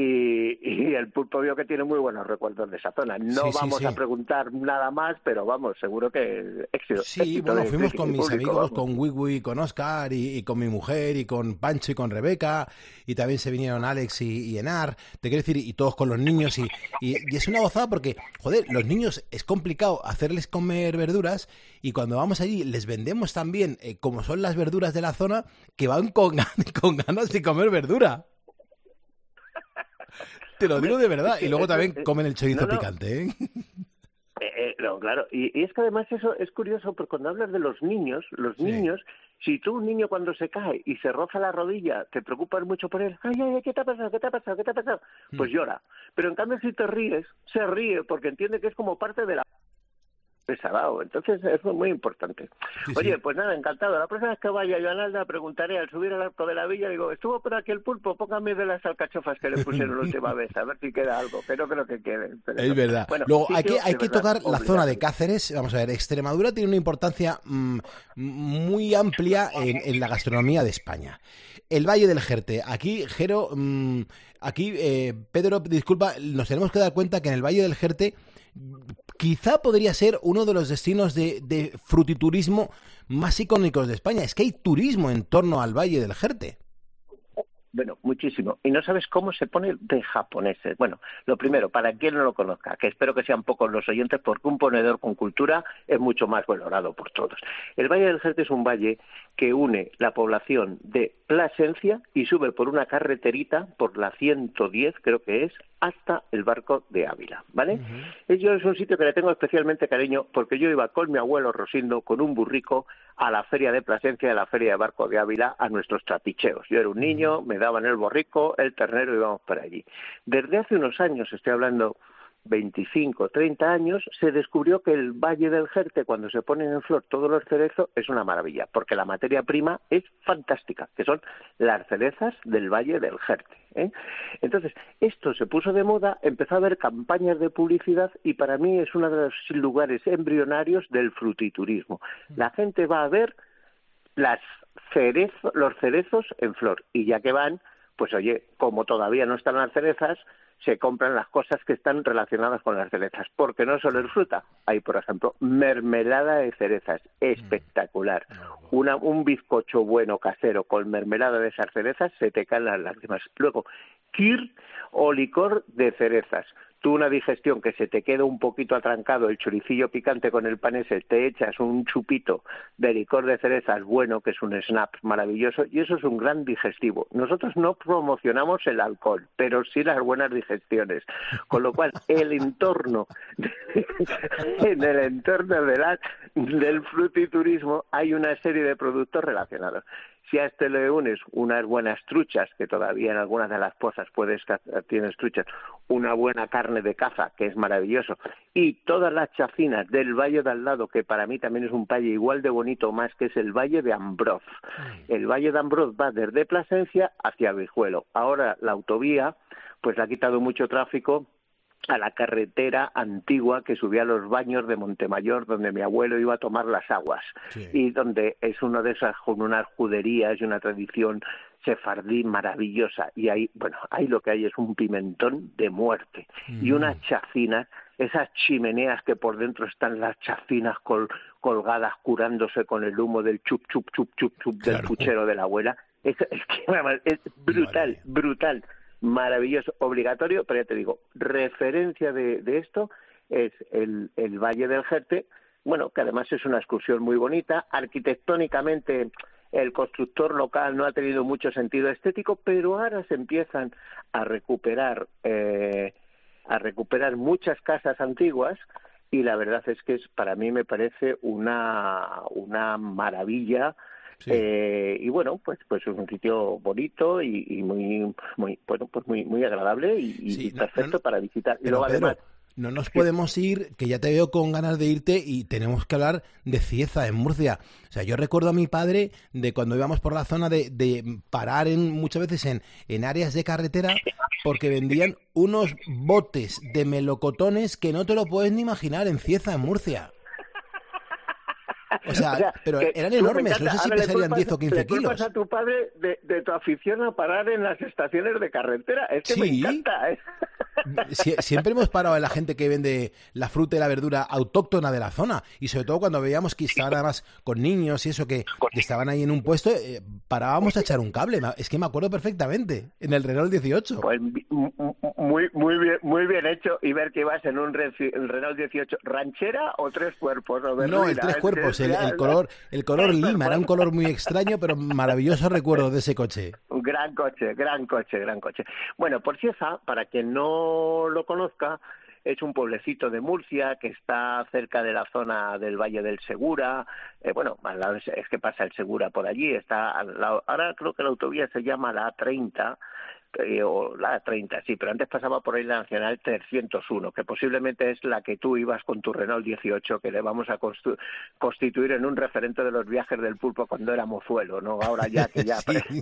y, y el pulpo vio que tiene muy buenos recuerdos de esa zona. No sí, vamos sí, sí. a preguntar nada más, pero vamos, seguro que éxito. Sí, éxito bueno, de, fuimos de, con de mis público, amigos, vamos. con Wiwi, con Oscar y, y con mi mujer y con Pancho y con Rebeca, y también se vinieron Alex y, y Enar, te quiero decir, y todos con los niños, y, y, y es una gozada porque, joder, los niños es complicado hacerles comer verduras, y cuando vamos allí les vendemos también, eh, como son las verduras de la zona, que van con, con ganas de comer verdura. Te lo digo de verdad. Y luego también comen el chorizo no, no. picante, ¿eh? Eh, eh, no, claro, y, y es que además eso es curioso, porque cuando hablas de los niños, los sí. niños, si tú un niño cuando se cae y se roza la rodilla, te preocupas mucho por él, ay, ay, ¿qué te ha pasado? ¿Qué te ha pasado? ¿Qué te ha pasado? Pues mm. llora. Pero en cambio si te ríes, se ríe, porque entiende que es como parte de la... desalado. Entonces eso es muy importante. Sí, Oye, sí. pues nada, encantado. La próxima vez que vaya yo a Nalda preguntaré al subir al arco de la villa, digo, estuvo por aquí el pulpo, póngame de las alcachofas que le pusieron la última vez, a ver si queda algo, que no creo que quede. Pero es verdad. Bueno, Luego hay que, hay que verdad, tocar obligado. La zona de Cáceres. Vamos a ver, Extremadura tiene una importancia mmm, muy amplia en, en la gastronomía de España. El Valle del Jerte. Aquí, Jero, mmm, aquí, eh, Pedro, disculpa, nos tenemos que dar cuenta que en el Valle del Jerte quizá podría ser uno de los destinos de, de frutiturismo más icónicos de España. Es que hay turismo en torno al Valle del Jerte. Bueno, muchísimo. Y no sabes cómo se pone de japoneses. Bueno, lo primero, para quien no lo conozca, que espero que sean pocos los oyentes, porque un ponedor con cultura es mucho más valorado por todos. El Valle del Jerte es un valle que une la población de Plasencia y sube por una carreterita, por la ciento diez, creo que es, hasta el Barco de Ávila, ¿vale? Uh-huh. Yo es un sitio que le tengo especialmente cariño porque yo iba con mi abuelo Rosindo, con un burrico, a la feria de Plasencia, a la feria de Barco de Ávila, a nuestros trapicheos. Yo era un niño, me daban el borrico, el ternero y íbamos para allí. Desde hace unos años, estoy hablando veinticinco, treinta años, se descubrió que el Valle del Jerte, cuando se ponen en flor todos los cerezos, es una maravilla, porque la materia prima es fantástica, que son las cerezas del Valle del Jerte, ¿eh? Entonces, esto se puso de moda, empezó a haber campañas de publicidad y para mí es uno de los lugares embrionarios del frutiturismo. La gente va a ver las cerezo, los cerezos en flor y ya que van, pues oye, como todavía no están las cerezas, se compran las cosas que están relacionadas con las cerezas, porque no solo es fruta, hay por ejemplo mermelada de cerezas, espectacular, Una, un bizcocho bueno casero con mermelada de esas cerezas, se te caen las lágrimas. Luego, kir o licor de cerezas, tú una digestión que se te queda un poquito atrancado, el choricillo picante con el pan ese, te echas un chupito de licor de cerezas bueno, que es un snap maravilloso, y eso es un gran digestivo. Nosotros no promocionamos el alcohol, pero sí las buenas digestiones, con lo cual el entorno, en el entorno de la, del frutiturismo hay una serie de productos relacionados. Si a este le unes unas buenas truchas, que todavía en algunas de las pozas puedes tienes truchas, una buena carne de caza, que es maravilloso, y todas las chacinas del valle de al lado, que para mí también es un valle igual de bonito más, que es el Valle de Ambroz. El Valle de Ambroz va desde Plasencia hacia Vijuelo. Ahora la autovía pues le ha quitado mucho tráfico a la carretera antigua que subía a los baños de Montemayor, donde mi abuelo iba a tomar las aguas, sí. Y donde es uno de esas, con unas juderías y una tradición sefardí maravillosa, y ahí, bueno, ahí lo que hay es un pimentón de muerte, mm. y unas chacinas, esas chimeneas que por dentro están las chacinas col, colgadas curándose con el humo del chup, chup, chup, chup, chup claro. del puchero de la abuela, es, es, que, es brutal, vale. brutal. Maravilloso, obligatorio, pero ya te digo, referencia de, de esto es el, el Valle del Jerte, bueno, que además es una excursión muy bonita, arquitectónicamente el constructor local no ha tenido mucho sentido estético, pero ahora se empiezan a recuperar, eh, a recuperar muchas casas antiguas, y la verdad es que es, para mí me parece una, una maravilla. Sí. Eh, y bueno, pues pues es un sitio bonito y, y muy muy bueno, pues muy muy agradable y, sí, y perfecto no, no, para visitar. Y luego Pedro, además no nos podemos ir, que ya te veo con ganas de irte, y tenemos que hablar de Cieza, en Murcia. O sea, yo recuerdo a mi padre de cuando íbamos por la zona de, de parar en muchas veces en, en áreas de carretera porque vendían unos botes de melocotones que no te lo puedes ni imaginar en Cieza, en Murcia. O sea, o sea pero eran enormes, no sé si pesarían diez o quince kilos. Le culpas a tu padre de, de tu afición a parar en las estaciones de carretera, es que sí. me encanta, ¿eh? Sie siempre hemos parado en la gente que vende la fruta y la verdura autóctona de la zona, y sobre todo cuando veíamos que estaban además con niños y eso, que, que estaban ahí en un puesto, eh, parábamos a echar un cable. Es que me acuerdo perfectamente, en el Renault dieciocho. Pues muy muy bien muy bien hecho, y ver que ibas en un Renault dieciocho, ¿ranchera o tres cuerpos? O no, el tres cuerpos, el, el color el color lima, era un color muy extraño, pero maravilloso recuerdo de ese coche. Un gran coche, gran coche, gran coche. Bueno, por Cieza, para quien no lo conozca, es un pueblecito de Murcia que está cerca de la zona del Valle del Segura. Eh, bueno, al lado es, es que pasa el Segura por allí. Está al lado, ahora creo que la autovía se llama la A treinta, eh, o la A treinta, sí, pero antes pasaba por ahí la Nacional trescientos uno, que posiblemente es la que tú ibas con tu Renault dieciocho, que le vamos a constituir en un referente de los viajes del pulpo cuando era mozuelo, ¿no? Ahora ya que ya... Sí.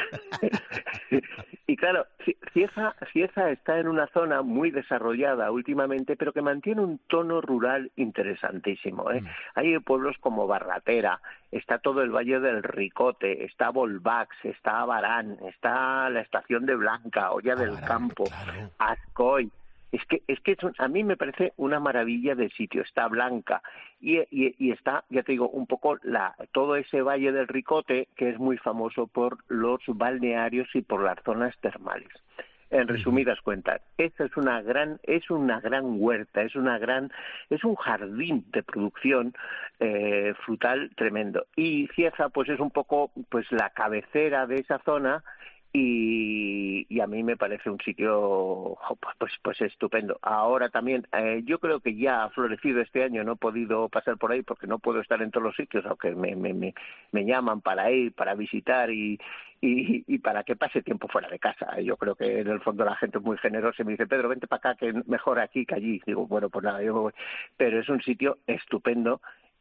Y claro, Cieza, Cieza está en una zona muy desarrollada últimamente, pero que mantiene un tono rural interesantísimo, ¿eh? Mm. Hay pueblos como Barratera, está todo el Valle del Ricote, está Volvax, está Barán, está la estación de Blanca, Olla del Barán, Campo, claro. Azcoy, Es que es que es un, a mí me parece una maravilla de sitio. Está Blanca y, y, y está, ya te digo, un poco la todo ese Valle del Ricote, que es muy famoso por los balnearios y por las zonas termales. En resumidas cuentas, esta es una gran, es una gran huerta, es una gran, es un jardín de producción eh, frutal tremendo. Y Cieza, pues es un poco, pues la cabecera de esa zona. Y, y a mí me parece un sitio pues pues estupendo. Ahora también, eh, yo creo que ya ha florecido este año, no he podido pasar por ahí porque no puedo estar en todos los sitios, aunque me me, me, me llaman para ir, para visitar y, y, y para que pase tiempo fuera de casa. Yo creo que en el fondo la gente es muy generosa y me dice, Pedro, vente para acá, que mejor aquí que allí. Digo, bueno, pues nada, yo me voy. Pero es un sitio estupendo.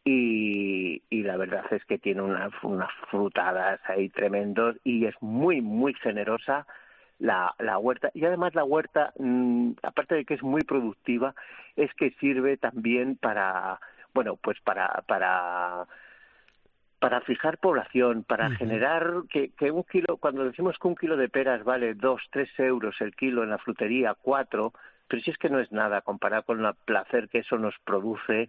Y, y la verdad es que tiene unas, unas frutadas ahí tremendos y es muy, muy generosa la, la huerta. Y además la huerta, mmm, aparte de que es muy productiva, es que sirve también para, bueno, pues para... para para fijar población, para uh-huh. generar que, que un kilo, cuando decimos que un kilo de peras vale dos, tres euros el kilo en la frutería, cuatro, pero si es que no es nada comparado con el placer que eso nos produce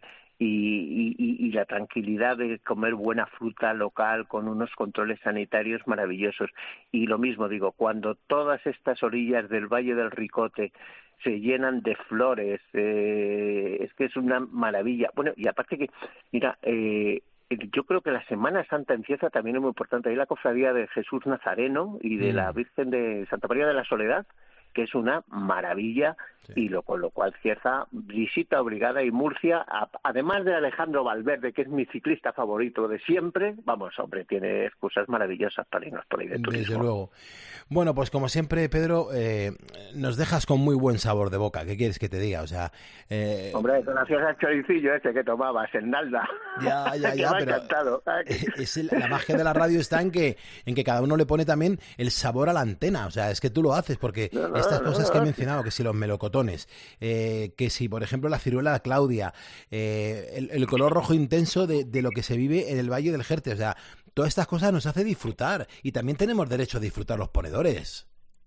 y, y, y la tranquilidad de comer buena fruta local con unos controles sanitarios maravillosos. Y lo mismo digo, cuando todas estas orillas del Valle del Ricote se llenan de flores, eh, es que es una maravilla. Bueno, y aparte que, mira, eh, yo creo que la Semana Santa en Cieza también es muy importante. Hay la cofradía de Jesús Nazareno y de mm. la Virgen de Santa María de la Soledad, que es una maravilla, sí. y lo con lo cual Cieza, visita obligada, y Murcia, a, además de Alejandro Valverde, que es mi ciclista favorito de siempre, vamos, hombre, tiene excusas maravillosas para irnos por ahí de turismo. Desde luego. Bueno, pues como siempre, Pedro, eh, nos dejas con muy buen sabor de boca. ¿Qué quieres que te diga? O sea, eh... hombre, gracias al choricillo ese que tomabas en Nalda. Ya, ya, ya, me ha pero encantado. Es el, la magia de la radio está en que en que cada uno le pone también el sabor a la antena. O sea, es que tú lo haces porque no, no, estas no, cosas no, que he mencionado, que si los melocotones, eh, que si, por ejemplo, la ciruela Claudia, eh, el, el color rojo intenso de, de lo que se vive en el Valle del Jerte, o sea, todas estas cosas nos hace disfrutar y también tenemos derecho a disfrutar los ponedores.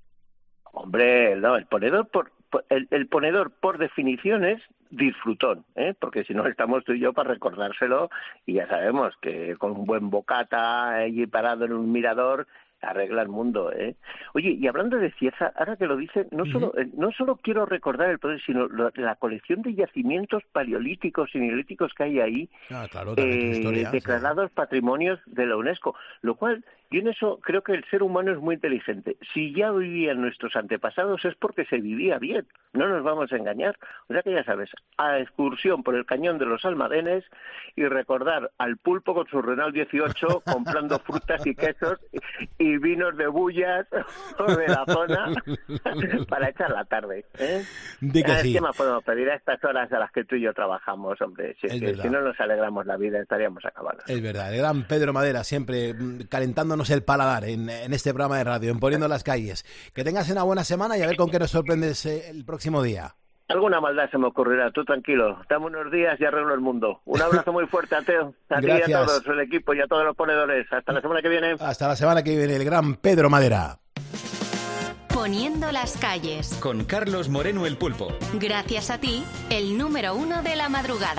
Hombre, no, el ponedor por, por el, el ponedor por definición es disfrutón, ¿eh? Porque si no estamos tú y yo para recordárselo y ya sabemos que con un buen bocata allí parado en un mirador arregla el mundo, ¿eh? Oye, y hablando de Cieza, ahora que lo dice, no solo uh-huh. eh, no solo quiero recordar el poder, sino lo, la colección de yacimientos paleolíticos y neolíticos que hay ahí, ah, claro, eh, historia, declarados sí. patrimonios de la UNESCO, lo cual yo en eso creo que el ser humano es muy inteligente. Si ya vivían nuestros antepasados es porque se vivía bien, no nos vamos a engañar. O sea que ya sabes, a excursión por el Cañón de los Almadenes y recordar al pulpo con su Renault dieciocho comprando frutas y quesos y, y vinos de Bullas de la zona para echar la tarde, ¿eh? De que sí. ¿Qué más podemos pedir a estas horas a las que tú y yo trabajamos, hombre? Si, es es que, si no nos alegramos la vida estaríamos acabados. Es verdad, el gran Pedro Madera siempre calentándonos el paladar en, en este programa de radio, en Poniendo las Calles. Que tengas una buena semana y a ver con qué nos sorprendes eh, el próximo día. Alguna maldad se me ocurrirá, tú tranquilo. Dame unos días y arreglo el mundo. Un abrazo muy fuerte a Teo, a ti y a todos, el equipo y a todos los ponedores. Hasta la semana que viene. Hasta la semana que viene, el gran Pedro Madera. Poniendo las calles. Con Carlos Moreno el Pulpo. Gracias a ti, el número uno de la madrugada.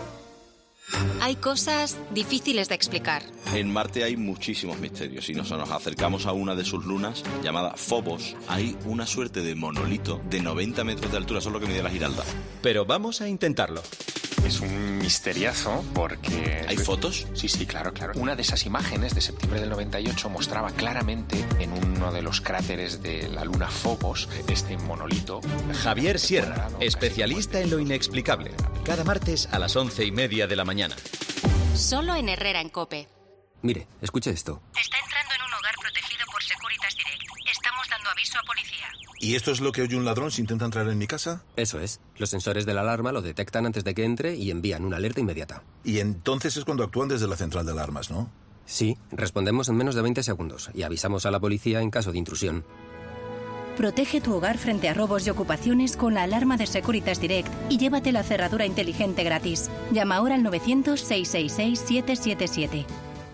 Hay cosas difíciles de explicar. En Marte hay muchísimos misterios y si nos acercamos a una de sus lunas, llamada Phobos, hay una suerte de monolito de noventa metros de altura, eso es lo que mide la Giralda. Pero vamos a intentarlo. Es un misteriazo porque... ¿Hay fotos? Sí, sí, claro, claro. Una de esas imágenes de septiembre del noventa y ocho mostraba claramente en uno de los cráteres de la luna Phobos este monolito. Javier Sierra, especialista en lo inexplicable. Cada martes a las once y media de la mañana. Solo en Herrera en COPE. Mire, escuche esto. Está entrando en un hogar protegido por Securitas Direct. Estamos dando aviso a policía. ¿Y esto es lo que oye un ladrón si intenta entrar en mi casa? Eso es. Los sensores de la alarma lo detectan antes de que entre y envían una alerta inmediata. Y entonces es cuando actúan desde la central de alarmas, ¿no? Sí, respondemos en menos de veinte segundos y avisamos a la policía en caso de intrusión. Protege tu hogar frente a robos y ocupaciones con la alarma de Securitas Direct y llévate la cerradura inteligente gratis. Llama ahora al novecientos, seiscientos sesenta y seis, siete siete siete.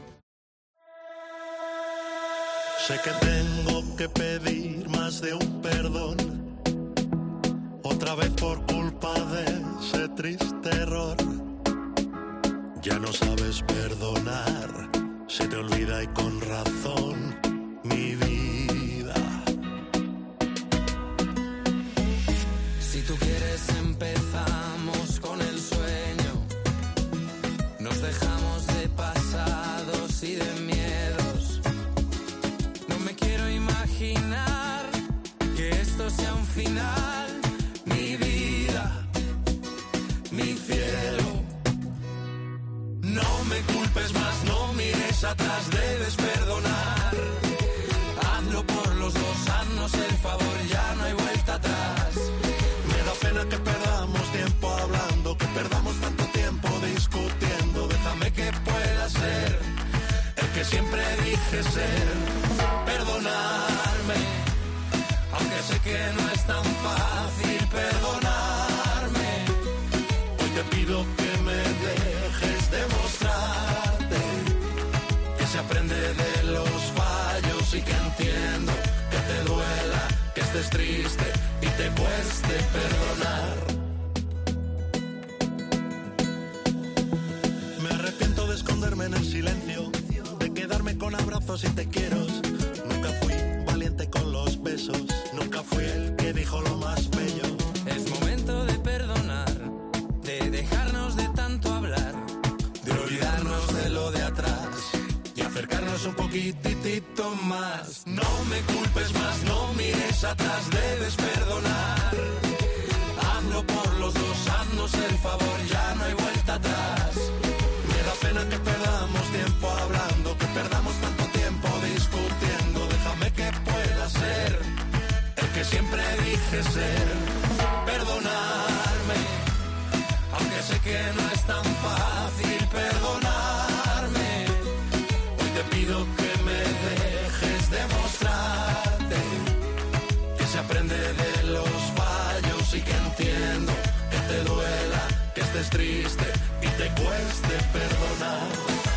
Sé que tengo que pedir más de un perdón. Otra vez triste error. Ya no sabes perdonar, se te olvida y con razón, mi vida. Si tú quieres empezamos con el sueño, nos dejamos de pasados y de miedos. No me quiero imaginar que esto sea un final, mi vida, mi cielo. No me culpes más, no mires atrás, debes perdonar. Hazlo por los dos, haznos el favor, ya no hay vuelta atrás. Me da pena que perdamos tiempo hablando, que perdamos tanto tiempo discutiendo. Déjame que pueda ser el que siempre dije ser. Perdonarme, aunque sé que no es tan fácil perdonarme. Hoy te pido que me dejes demostrarte que se aprende de los fallos y que entiendo que te duela, que estés triste y te cueste perdonar. Me arrepiento de esconderme en el silencio, de quedarme con abrazos y te quiero. Nunca fui valiente con los besos, nunca fui el que dijo lo más bello. Es momento de perdonar, de dejarnos de tanto hablar, de olvidarnos de lo de atrás y acercarnos un poquitito más. No me culpes más, no mires atrás, debes perdonar. Hazlo por los dos, haznos el favor, ya no hay vuelta atrás. Me da pena que perdamos tiempo hablando, que perdamos tanto tiempo discutiendo. Déjame que pueda ser el que siempre dije ser. Perdonarme, aunque sé que no es tan fácil perdonarme. Hoy te pido que me dejes demostrarte que se aprende de los fallos y que entiendo que te duela, que estés triste y te cueste perdonar.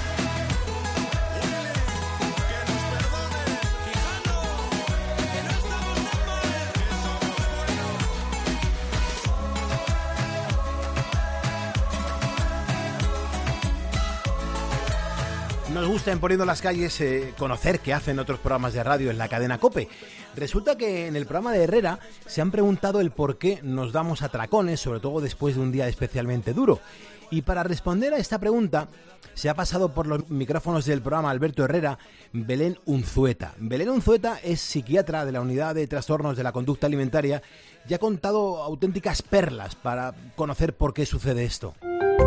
Nos gusta en Poniendo las Calles eh, conocer qué hacen otros programas de radio en la cadena COPE. Resulta que en el programa de Herrera se han preguntado el por qué nos damos atracones, sobre todo después de un día especialmente duro. Y para responder a esta pregunta se ha pasado por los micrófonos del programa Alberto Herrera, Belén Unzueta. Belén Unzueta es psiquiatra de la Unidad de Trastornos de la Conducta Alimentaria y ha contado auténticas perlas para conocer por qué sucede esto.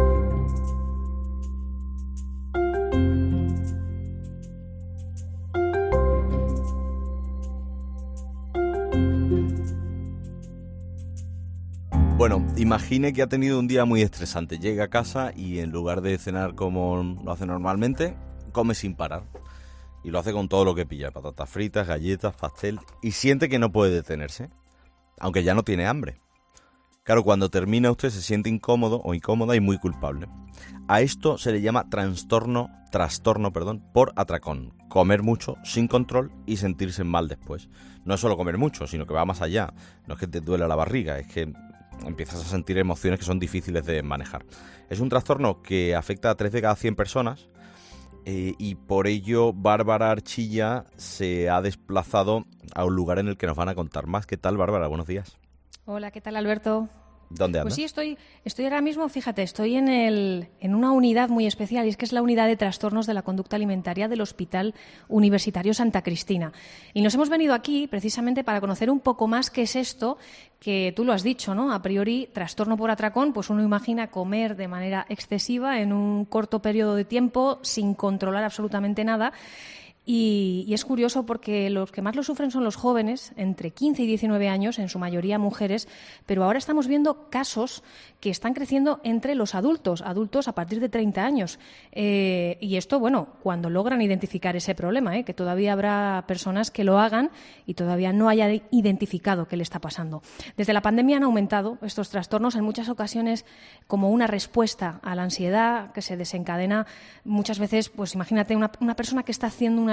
Bueno, imagine que ha tenido un día muy estresante. Llega a casa y en lugar de cenar como lo hace normalmente, come sin parar. Y lo hace con todo lo que pilla, patatas fritas, galletas, pastel, y siente que no puede detenerse, aunque ya no tiene hambre. Claro, cuando termina usted se siente incómodo o incómoda y muy culpable. A esto se le llama trastorno, trastorno, perdón, por atracón. Comer mucho, sin control y sentirse mal después. No es solo comer mucho, sino que va más allá. No es que te duela la barriga, es que empiezas a sentir emociones que son difíciles de manejar. Es un trastorno que afecta a tres de cada cien personas eh, y por ello Bárbara Archilla se ha desplazado a un lugar en el que nos van a contar más. ¿Qué tal, Bárbara? Buenos días. Hola, ¿qué tal, Alberto? ¿Dónde andas? Pues sí, estoy, estoy ahora mismo, fíjate, estoy en, el, en una unidad muy especial, y es que es la unidad de trastornos de la conducta alimentaria del Hospital Universitario Santa Cristina. Y nos hemos venido aquí precisamente para conocer un poco más qué es esto, que tú lo has dicho, ¿no? A priori, trastorno por atracón, pues uno imagina comer de manera excesiva en un corto periodo de tiempo sin controlar absolutamente nada. Y, y es curioso porque los que más lo sufren son los jóvenes, entre quince y diecinueve años, en su mayoría mujeres, pero ahora estamos viendo casos que están creciendo entre los adultos, adultos a partir de treinta años. Eh, y esto, bueno, cuando logran identificar ese problema, ¿eh? Que todavía habrá personas que lo hagan y todavía no hayan identificado qué le está pasando. Desde la pandemia han aumentado estos trastornos en muchas ocasiones como una respuesta a la ansiedad que se desencadena muchas veces, pues imagínate una, una persona que está haciendo una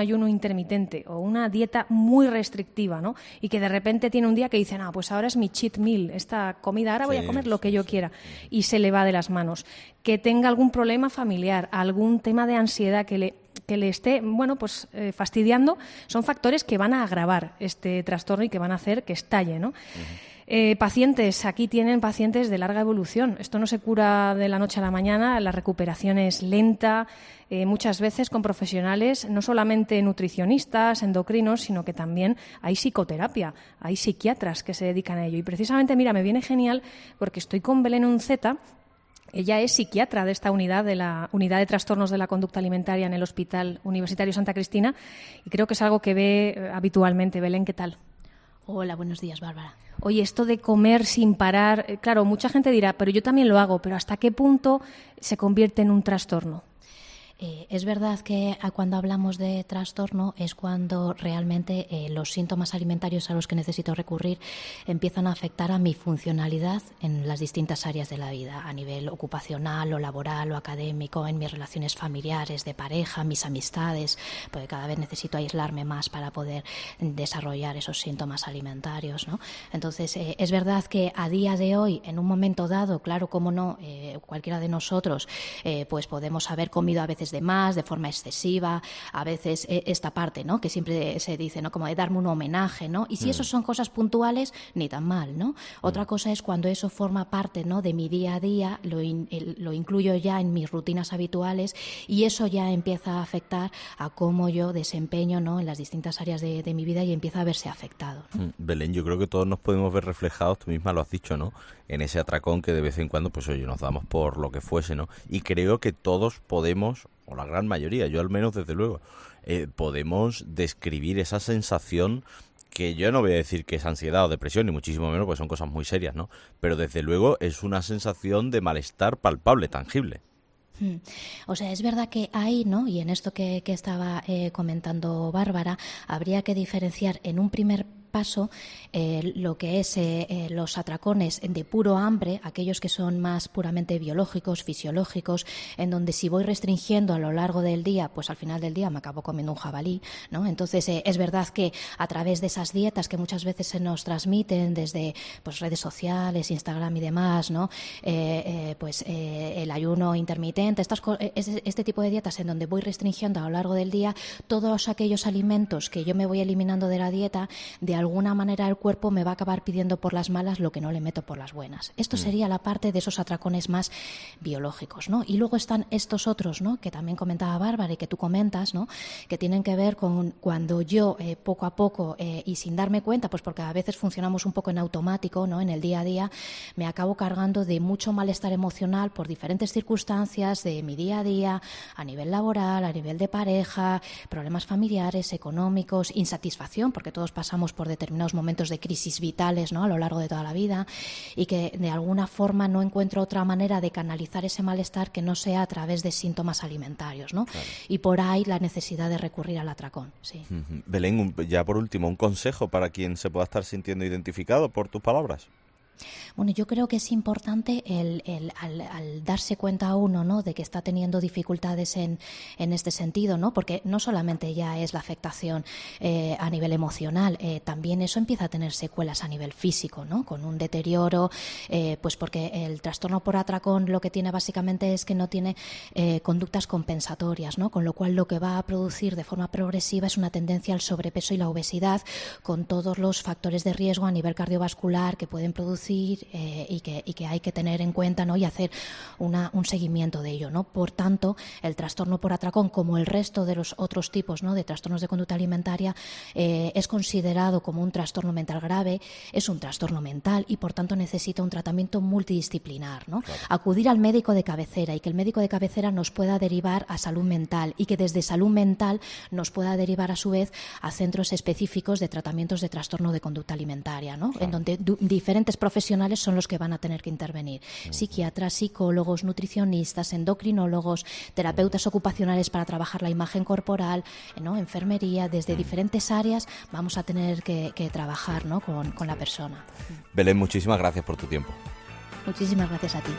ayuno intermitente o una dieta muy restrictiva, ¿no? Y que de repente tiene un día que dice, no, pues ahora es mi cheat meal, esta comida, ahora voy Sí, a comer lo que sí, yo sí. quiera, y se le va de las manos. Que tenga algún problema familiar, algún tema de ansiedad que le que le esté, bueno, pues eh, fastidiando, son factores que van a agravar este trastorno y que van a hacer que estalle, ¿no? Eh, pacientes, aquí tienen pacientes de larga evolución. Esto no se cura de la noche a la mañana, la recuperación es lenta, eh, muchas veces con profesionales, no solamente nutricionistas, endocrinos, sino que también hay psicoterapia, hay psiquiatras que se dedican a ello. Y precisamente, mira, me viene genial porque estoy con Belén Unceta. Ella es psiquiatra de esta unidad, de la Unidad de Trastornos de la Conducta Alimentaria en el Hospital Universitario Santa Cristina, y creo que es algo que ve eh, habitualmente. Belén, ¿qué tal? Hola, buenos días, Bárbara. Oye, esto de comer sin parar, eh, claro, mucha gente dirá, pero yo también lo hago, pero ¿hasta qué punto se convierte en un trastorno? Eh, es verdad que a cuando hablamos de trastorno es cuando realmente eh, los síntomas alimentarios a los que necesito recurrir empiezan a afectar a mi funcionalidad en las distintas áreas de la vida, a nivel ocupacional o laboral o académico, en mis relaciones familiares, de pareja, mis amistades, porque cada vez necesito aislarme más para poder desarrollar esos síntomas alimentarios, ¿no? Entonces, eh, es verdad que a día de hoy, en un momento dado, claro, cómo no, eh, cualquiera de nosotros, eh, pues podemos haber comido a veces de más, de forma excesiva, a veces eh, esta parte, ¿no?, que siempre se dice, ¿no?, como de darme un homenaje, ¿no? Y si mm. eso son cosas puntuales, ni tan mal, ¿no? Mm. Otra cosa es cuando eso forma parte, ¿no?, de mi día a día, lo, in, el, lo incluyo ya en mis rutinas habituales y eso ya empieza a afectar a cómo yo desempeño, ¿no?, en las distintas áreas de, de mi vida y empieza a verse afectado, ¿no? Mm. Belén, yo creo que todos nos podemos ver reflejados, tú misma lo has dicho, ¿no?, en ese atracón que de vez en cuando, pues oye, nos damos por lo que fuese, ¿no? Y creo que todos podemos, o la gran mayoría, yo al menos desde luego, eh, podemos describir esa sensación que yo no voy a decir que es ansiedad o depresión, ni muchísimo menos, porque son cosas muy serias, ¿no? Pero desde luego es una sensación de malestar palpable, tangible. Hmm. O sea, es verdad que hay, ¿no?, y en esto que, que estaba eh, comentando Bárbara, habría que diferenciar en un primer paso eh, lo que es eh, eh, los atracones de puro hambre, aquellos que son más puramente biológicos, fisiológicos, en donde si voy restringiendo a lo largo del día, pues al final del día me acabo comiendo un jabalí, ¿no? Entonces eh, es verdad que a través de esas dietas que muchas veces se nos transmiten desde pues redes sociales, Instagram y demás, ¿no?, eh, eh, pues eh, el ayuno intermitente, estas este, este tipo de dietas en donde voy restringiendo a lo largo del día todos aquellos alimentos que yo me voy eliminando de la dieta, de alguna manera el cuerpo me va a acabar pidiendo por las malas lo que no le meto por las buenas. Esto sería la parte de esos atracones más biológicos, ¿no? Y luego están estos otros, ¿no?, que también comentaba Bárbara y que tú comentas, ¿no?, que tienen que ver con cuando yo eh, poco a poco eh, y sin darme cuenta, pues porque a veces funcionamos un poco en automático, ¿no?, en el día a día, me acabo cargando de mucho malestar emocional por diferentes circunstancias de mi día a día, a nivel laboral, a nivel de pareja, problemas familiares, económicos, insatisfacción, porque todos pasamos por determinados momentos de crisis vitales, ¿no?, a lo largo de toda la vida, y que de alguna forma no encuentro otra manera de canalizar ese malestar que no sea a través de síntomas alimentarios, ¿no? Claro. Y por ahí la necesidad de recurrir al atracón, sí. Uh-huh. Belén, ya por último, un consejo para quien se pueda estar sintiendo identificado por tus palabras. Bueno, yo creo que es importante el, el, al, al darse cuenta a uno, ¿no?, de que está teniendo dificultades en, en este sentido, ¿no?, porque no solamente ya es la afectación eh, a nivel emocional, eh, también eso empieza a tener secuelas a nivel físico, ¿no?, con un deterioro, eh, pues porque el trastorno por atracón lo que tiene básicamente es que no tiene eh, conductas compensatorias, ¿no?, con lo cual lo que va a producir de forma progresiva es una tendencia al sobrepeso y la obesidad, con todos los factores de riesgo a nivel cardiovascular que pueden producir Eh, y, que, y que hay que tener en cuenta, ¿no?, y hacer una, un seguimiento de ello, ¿no? Por tanto, el trastorno por atracón, como el resto de los otros tipos, ¿no?, de trastornos de conducta alimentaria, eh, es considerado como un trastorno mental grave, es un trastorno mental y por tanto necesita un tratamiento multidisciplinar, ¿no? Claro. Acudir al médico de cabecera y que el médico de cabecera nos pueda derivar a salud mental y que desde salud mental nos pueda derivar a su vez a centros específicos de tratamientos de trastorno de conducta alimentaria, ¿no? Claro. En donde du- diferentes profesionales profesionales son los que van a tener que intervenir. Psiquiatras, psicólogos, nutricionistas, endocrinólogos, terapeutas ocupacionales para trabajar la imagen corporal, ¿no?, enfermería, desde diferentes áreas vamos a tener que, que trabajar, ¿no?, con, con la persona. Belén, muchísimas gracias por tu tiempo. Muchísimas gracias a ti.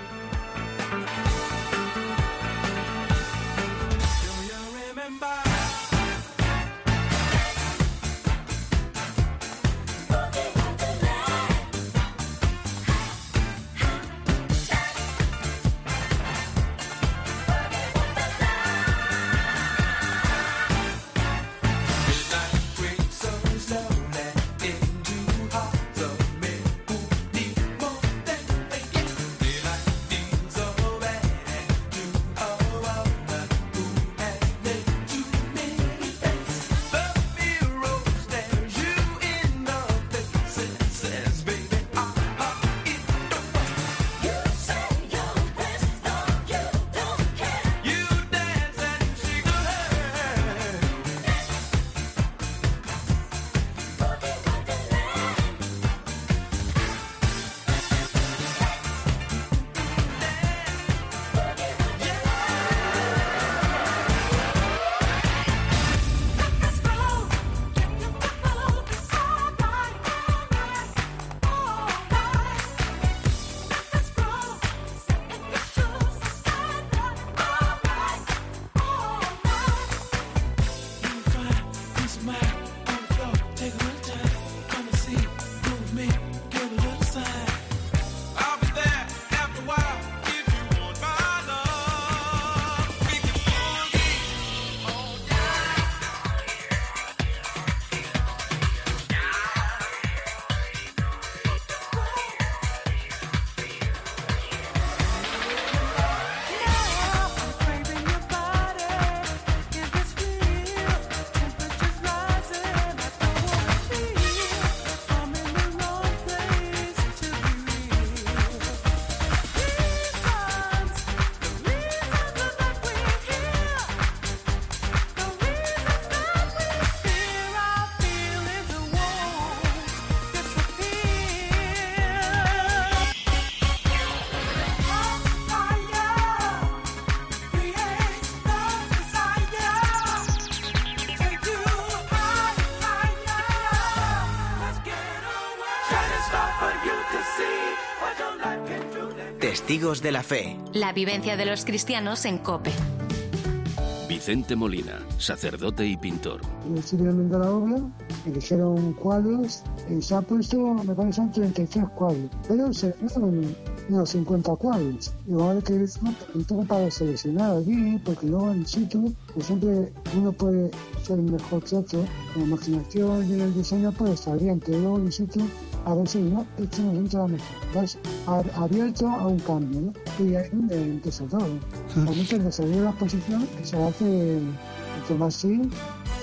Testigos de la Fe. La vivencia de los cristianos en COPE. Vicente Molina, sacerdote y pintor. Estoy viendo la obra, eligieron cuadros y se ha puesto, me parece, son treinta y tres cuadros, pero se fueron unos cincuenta cuadros. Igual que es un poco para seleccionar allí, porque luego en el sitio, pues siempre uno puede ser el mejor trato, la imaginación y el diseño puede estar bien, pero luego en el sitio a veces no, esto no entra mejor. Vas abierto a un cambio, ¿no? Y ahí es donde empieza todo. A muchos de salir de la exposición, que se hace mucho más sí,